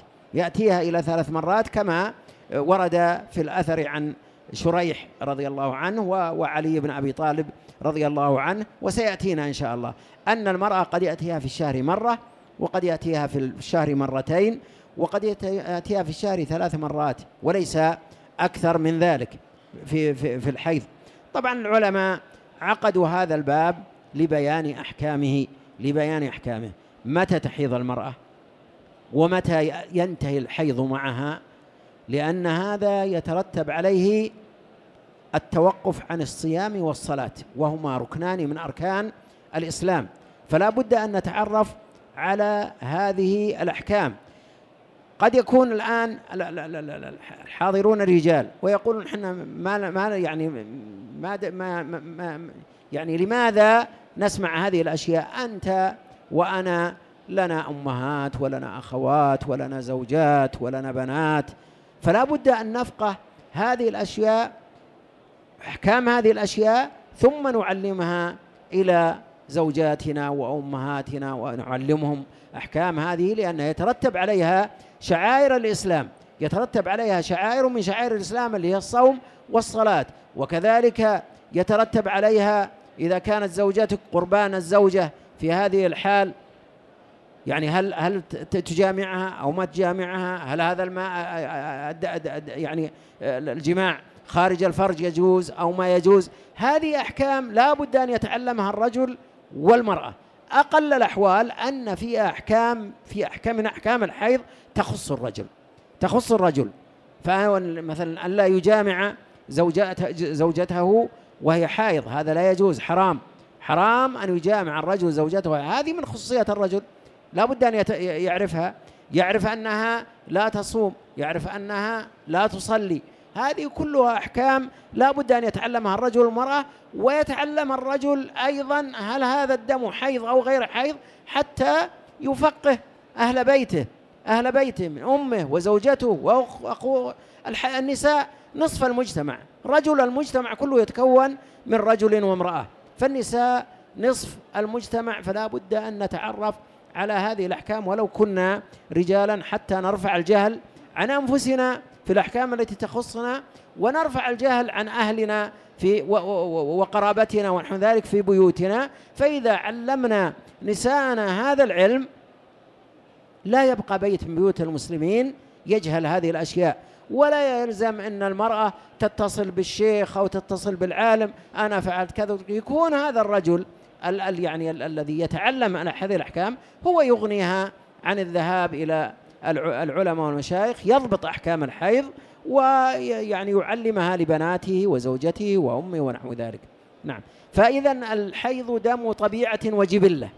مرات، كما ورد في الأثر عن شريح رضي الله عنه وعلي بن أبي طالب رضي الله عنه، وسيأتينا إن شاء الله أن المرأة قد يأتيها في الشهر مرة، وقد يأتيها في الشهر مرتين، وقد يأتيها في الشهر 3 مرات، وليس أكثر من ذلك في الحيض. طبعا العلماء عقدوا هذا الباب لبيان أحكامه، متى تحيض المرأة ومتى ينتهي الحيض معها، لأن هذا يترتب عليه التوقف عن الصيام والصلاة، وهما ركنان من أركان الإسلام، فلا بد أن نتعرف على هذه الأحكام. قد يكون الآن الحاضرون رجال ويقولون إحنا يعني لماذا نسمع هذه الأشياء؟ أنت وأنا لنا أمهات ولنا أخوات ولنا زوجات ولنا بنات، فلا بد أن نفقه هذه الأشياء، أحكام هذه الأشياء، ثم نعلمها إلى زوجاتنا وأمهاتنا ونعلمهم أحكام هذه، لأنها يترتب عليها شعائر الإسلام، يترتب عليها شعائر من شعائر الإسلام اللي هي الصوم والصلاة. وكذلك يترتب عليها إذا كانت زوجتك قربان الزوجة في هذه الحال، يعني هل تجامعها أو ما تجامعها؟ هل هذا الماء يعني الجماع خارج الفرج يجوز أو ما يجوز؟ هذه أحكام لا بد أن يتعلمها الرجل والمرأة. أقل الأحوال أن في أحكام من أحكام الحيض تخص الرجل، فهو مثلا أن لا يجامع زوجته وهي حائض، هذا لا يجوز، حرام أن يجامع الرجل زوجته، هذه من خصوصية الرجل، لا بد أن يعرف أنها لا تصوم، يعرف أنها لا تصلي. هذه كلها أحكام لا بد أن يتعلمها الرجل والمرأة، ويتعلم الرجل أيضا هل هذا الدم حيض أو غير حيض، حتى يفقه أهل بيته أهل بيته من أمه وزوجته وأخوه. النساء نصف المجتمع، رجل المجتمع كله يتكون من رجل وامرأة، فالنساء نصف المجتمع، فلا بد أن نتعرف على هذه الأحكام ولو كنا رجالا حتى نرفع الجهل عن أنفسنا في الأحكام التي تخصنا، ونرفع الجهل عن أهلنا في وقرابتنا ونحو ذلك في بيوتنا. فإذا علمنا نساءنا هذا العلم لا يبقى بيت من بيوت المسلمين يجهل هذه الأشياء، ولا يلزم أن المرأة تتصل بالشيخ أو تتصل بالعالم أنا فعلت كذا. يكون هذا الرجل يعني الذي يتعلم هذه الأحكام هو يغنيها عن الذهاب إلى العلماء والمشايخ، يضبط أحكام الحيض ويعني يعلمها لبناته وزوجته وأمه ونحو ذلك. نعم. فإذا الحيض دم طبيعة وجبلة،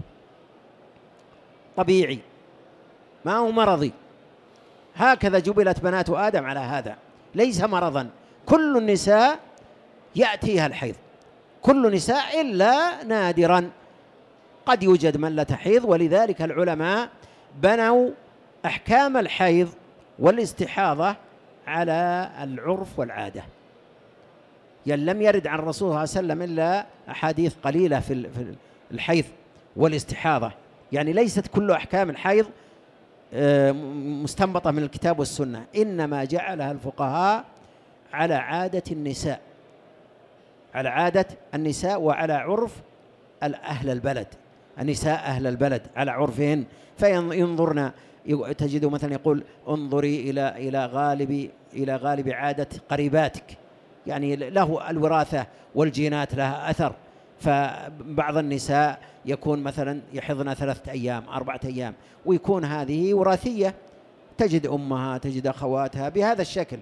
طبيعي ما هو مرضي، هكذا جبلت بنات آدم على هذا، ليس مرضا. كل النساء يأتيها الحيض، كل نساء إلا نادرا قد يوجد من لا تحيض. ولذلك العلماء بنوا أحكام الحيض والاستحاضة على العرف والعادة. يعني لم يرد عن الرسول صلى الله عليه وسلم إلا أحاديث قليلة في الحيض والاستحاضة، يعني ليست كل أحكام الحيض مستنبطة من الكتاب والسنة، إنما جعلها الفقهاء على عادة النساء، على عادة النساء وعلى عرف أهل البلد، النساء أهل البلد على عرفهن. فينظرنا، تجد مثلا يقول انظري إلى غالب عادة قريباتك، يعني له الوراثة والجينات لها أثر. فبعض النساء يكون مثلا يحضن 3 أيام 4 أيام، ويكون هذه وراثية، تجد أمها تجد أخواتها بهذا الشكل.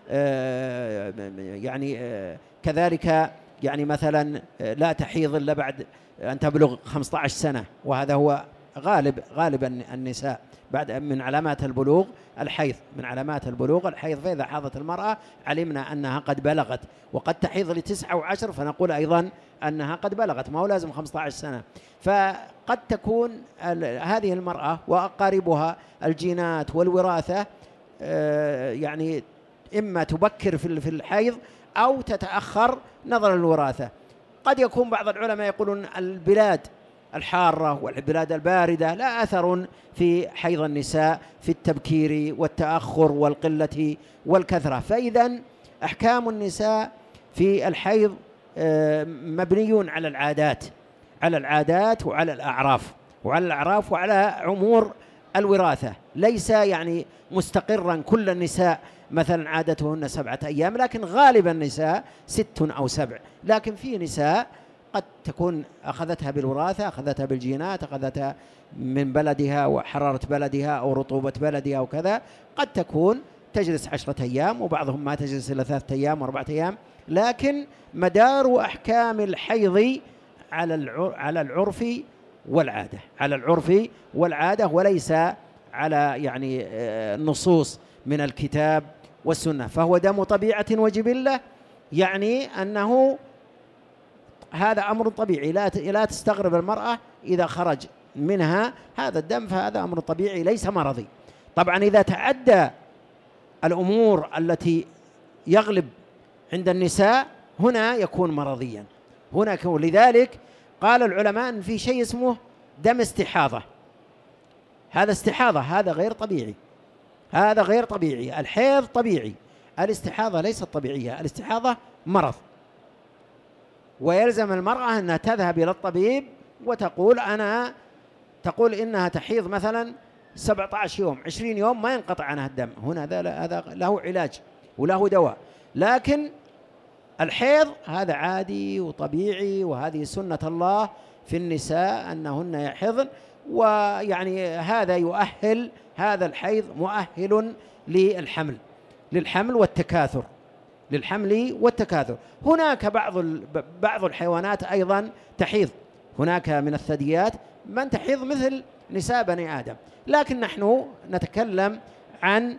يعني كذلك يعني مثلا لا تحيض إلا بعد أن تبلغ 15 سنة، وهذا هو غالب النساء بعد من علامات البلوغ الحيض، من علامات البلوغ الحيض. فإذا حاضت المرأة علمنا أنها قد بلغت، وقد تحيض ل9 و10 فنقول أيضا أنها قد بلغت، ما هو لازم 15 سنة. فقد تكون هذه المرأة وأقاربها الجينات والوراثة يعني إما تبكر في الحيض أو تتأخر نظرا للوراثة. قد يكون بعض العلماء يقولون البلاد الحارة والبلاد الباردة لا أثر في حيض النساء في التبكير والتأخر والقلة والكثرة. فإذا أحكام النساء في الحيض مبني على العادات وعلى الأعراف وعلى عمور الوراثة، ليس يعني مستقرا كل النساء مثلا عادتهن 7 أيام، لكن غالب النساء 6 أو 7. لكن في نساء قد تكون أخذتها بالوراثة، أخذتها بالجينات، أخذتها من بلدها وحرارة بلدها أو رطوبة بلدها وكذا، قد تكون تجلس 10 أيام، وبعضهم ما تجلس إلا 3 أيام و4 أيام. لكن مدار أحكام الحيض على العرف والعادة، وليس على يعني النصوص من الكتاب والسنة. فهو دم طبيعة وجبلة، يعني أنه هذا أمر طبيعي، لا تستغرب المرأة إذا خرج منها هذا الدم، فهذا أمر طبيعي ليس مرضي. طبعا إذا تعدى الأمور التي يغلب عند النساء هنا يكون مرضيا، لذلك قال العلماء أن في شيء اسمه دم استحاضة. هذا استحاضة، هذا غير طبيعي. الحيض طبيعي، الاستحاضة ليست طبيعية، الاستحاضة مرض. ويلزم المرأة أنها تذهب إلى الطبيب وتقول تقول إنها تحيض مثلا 17 يوم 20 يوم ما ينقطع عنها الدم، هنا هذا له علاج وله دواء. لكن الحيض هذا عادي وطبيعي، وهذه سنة الله في النساء أنهن يحضن، ويعني هذا الحيض مؤهل للحمل والتكاثر. هناك بعض الحيوانات أيضا تحيض، هناك من الثدييات من تحيض مثل نساء بني آدم، لكن نحن نتكلم عن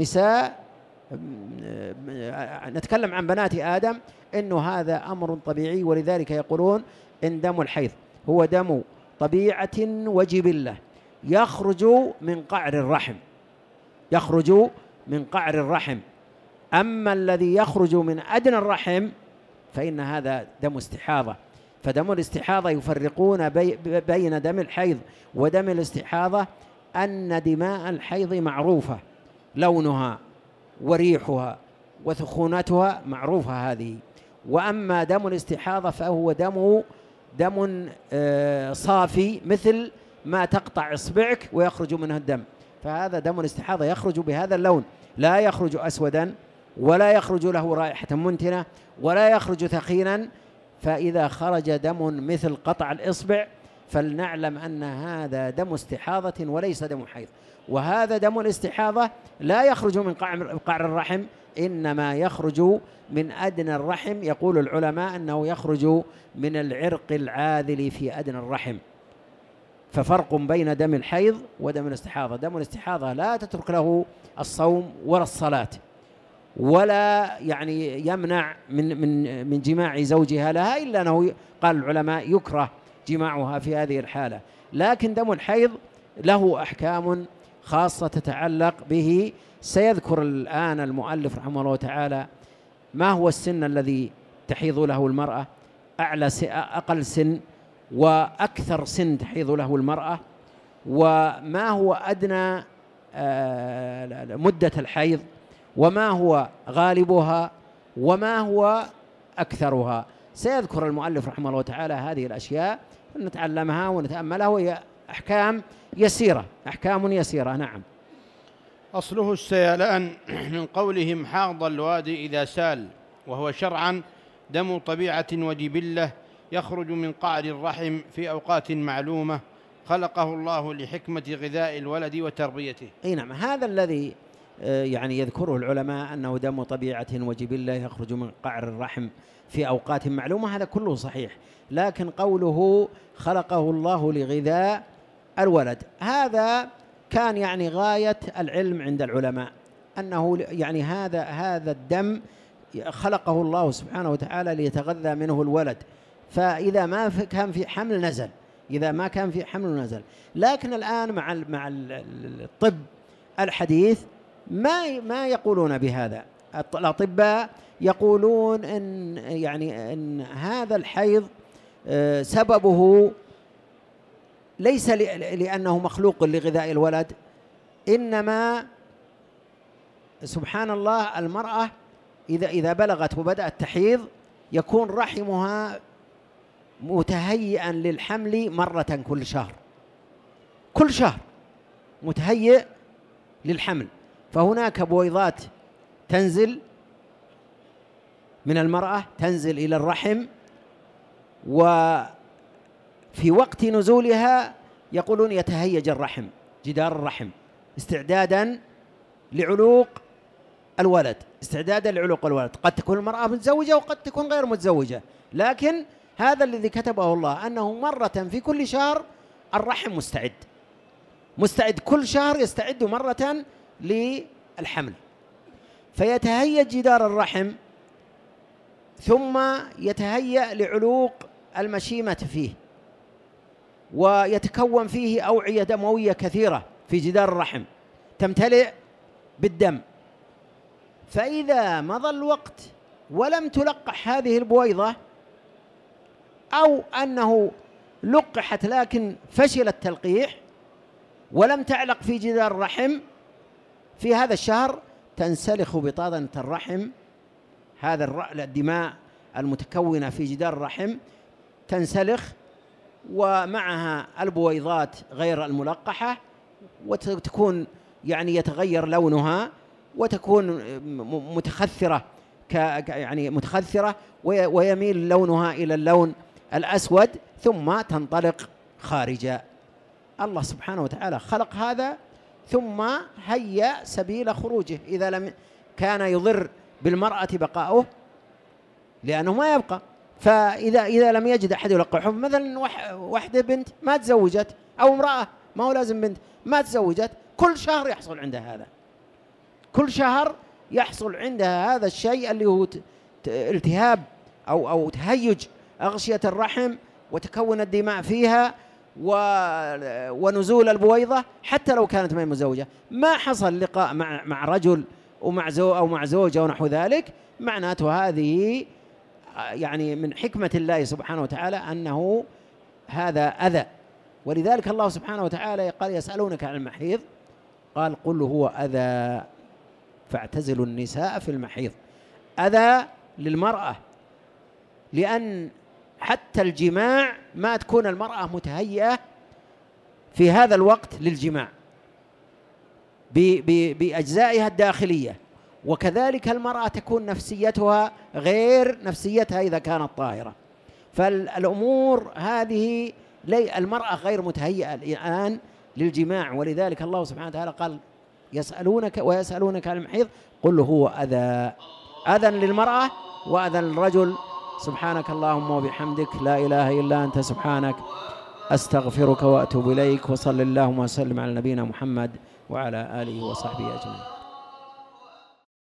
بنات آدم، إنه هذا أمر طبيعي. ولذلك يقولون إن دم الحيض هو دم طبيعة وجبلة يخرج من قعر الرحم، يخرج من قعر الرحم. أما الذي يخرج من أدنى الرحم فإن هذا دم استحاضة. فدم الاستحاضة يفرقون بين دم الحيض ودم الاستحاضة أن دماء الحيض معروفة، لونها وريحها وثخونتها معروفة هذه. وأما دم الاستحاضة فهو دم صافي، مثل ما تقطع إصبعك ويخرج منه الدم، فهذا دم الاستحاضة يخرج بهذا اللون، لا يخرج أسودا ولا يخرج له رائحة منتنة ولا يخرج ثخينا. فإذا خرج دم مثل قطع الإصبع فلنعلم أن هذا دم استحاضة وليس دم حيض. وهذا دم الاستحاضة لا يخرج من قعر الرحم، إنما يخرج من أدنى الرحم. يقول العلماء أنه يخرج من العرق العاذل في أدنى الرحم. ففرق بين دم الحيض ودم الاستحاضة. دم الاستحاضة لا تترك له الصوم ولا الصلاة، ولا يعني يمنع من جماع زوجها لها، إلا أنه قال العلماء يكره جماعها في هذه الحالة. لكن دم الحيض له أحكام خاصة تتعلق به. سيذكر الآن المؤلف رحمه الله تعالى ما هو السن الذي تحيض له المرأة، أقل سن وأكثر سن تحيض له المرأة، وما هو أدنى مدة الحيض، وما هو غالبها، وما هو أكثرها. سيذكر المؤلف رحمه الله تعالى هذه الأشياء نتعلمها ونتأملها، وهي أحكام يسيرة، أحكام يسيرة. نعم. أصله السيلان من قولهم حاض الوادي إذا سال، وهو شرعا دم طبيعة وجبلة يخرج من قعر الرحم في أوقات معلومة خلقه الله لحكمة غذاء الولد وتربيته. أي نعم، هذا الذي يعني يذكره العلماء أنه دم طبيعة وجبلة يخرج من قعر الرحم في أوقات معلومة، هذا كله صحيح. لكن قوله خلقه الله لغذاء الولد، هذا كان يعني غاية العلم عند العلماء، أنه يعني هذا الدم خلقه الله سبحانه وتعالى ليتغذى منه الولد. فإذا ما كان في حمل نزل، إذا ما كان في حمل نزل. لكن الآن مع الطب الحديث ما يقولون بهذا. الأطباء يقولون إن هذا الحيض سببه ليس لأنه مخلوق لغذاء الولد، إنما سبحان الله المرأة إذا بلغت وبدأت تحيض يكون رحمها متهيئا للحمل مرة كل شهر متهيئ للحمل. فهناك بويضات تنزل من المرأة، تنزل إلى الرحم، وفي وقت نزولها يقولون يتهيج الرحم، جدار الرحم، استعدادا لعلوق الولد، قد تكون المرأة متزوجة وقد تكون غير متزوجة، لكن هذا الذي كتبه الله أنه مرة في كل شهر الرحم مستعد كل شهر يستعد مرة للحمل. فيتهيأ جدار الرحم، ثم يتهيأ لعلوق المشيمة فيه، ويتكون فيه أوعية دموية كثيرة في جدار الرحم تمتلئ بالدم. فإذا مضى الوقت ولم تلقح هذه البويضة، أو أنه لقحت لكن فشل التلقيح ولم تعلق في جدار الرحم، في هذا الشهر تنسلخ بطانة الرحم، هذا الدماء المتكونة في جدار الرحم تنسلخ، ومعها البويضات غير الملقحة، وتكون يعني يتغير لونها وتكون متخثرة متخثرة، ويميل لونها إلى اللون الأسود، ثم تنطلق خارجا. الله سبحانه وتعالى خلق هذا ثم هيأ سبيل خروجه إذا لم كان يضر بالمرأة بقاؤه، لأنه ما يبقى. فإذا لم يجد أحد يلقحه، مثلا واحدة بنت ما تزوجت، أو امرأة ما هو لازم بنت ما تزوجت، كل شهر يحصل عندها هذا، كل شهر يحصل عندها هذا الشيء اللي هو التهاب أو تهيج أغشية الرحم، وتكون الدماء فيها، ونزول البويضة حتى لو كانت ما هي مزوجة. ما حصل لقاء مع رجل ومع أو مع زوجة ونحو ذلك، معناته هذه يعني من حكمة الله سبحانه وتعالى أنه هذا أذى. ولذلك الله سبحانه وتعالى قال يسألونك عن المحيض، قال قل هو أذى فاعتزلوا النساء في المحيض. أذى للمرأة، لأن حتى الجماع ما تكون المرأة متهيئة في هذا الوقت للجماع بأجزائها الداخلية، وكذلك المرأة تكون نفسيتها غير نفسيتها إذا كانت طاهرة. فالأمور هذه المرأة غير متهيئة الآن للجماع، ولذلك الله سبحانه وتعالى قال ويسألونك عن المحيض قل هو أذى للمرأة وأذى للرجل. سبحانك اللهم وبحمدك، لا إله إلا أنت، سبحانك، أستغفرك وأتوب إليك. وصل اللهم وسلم على نبينا محمد وعلى آله وصحبه أجمعين.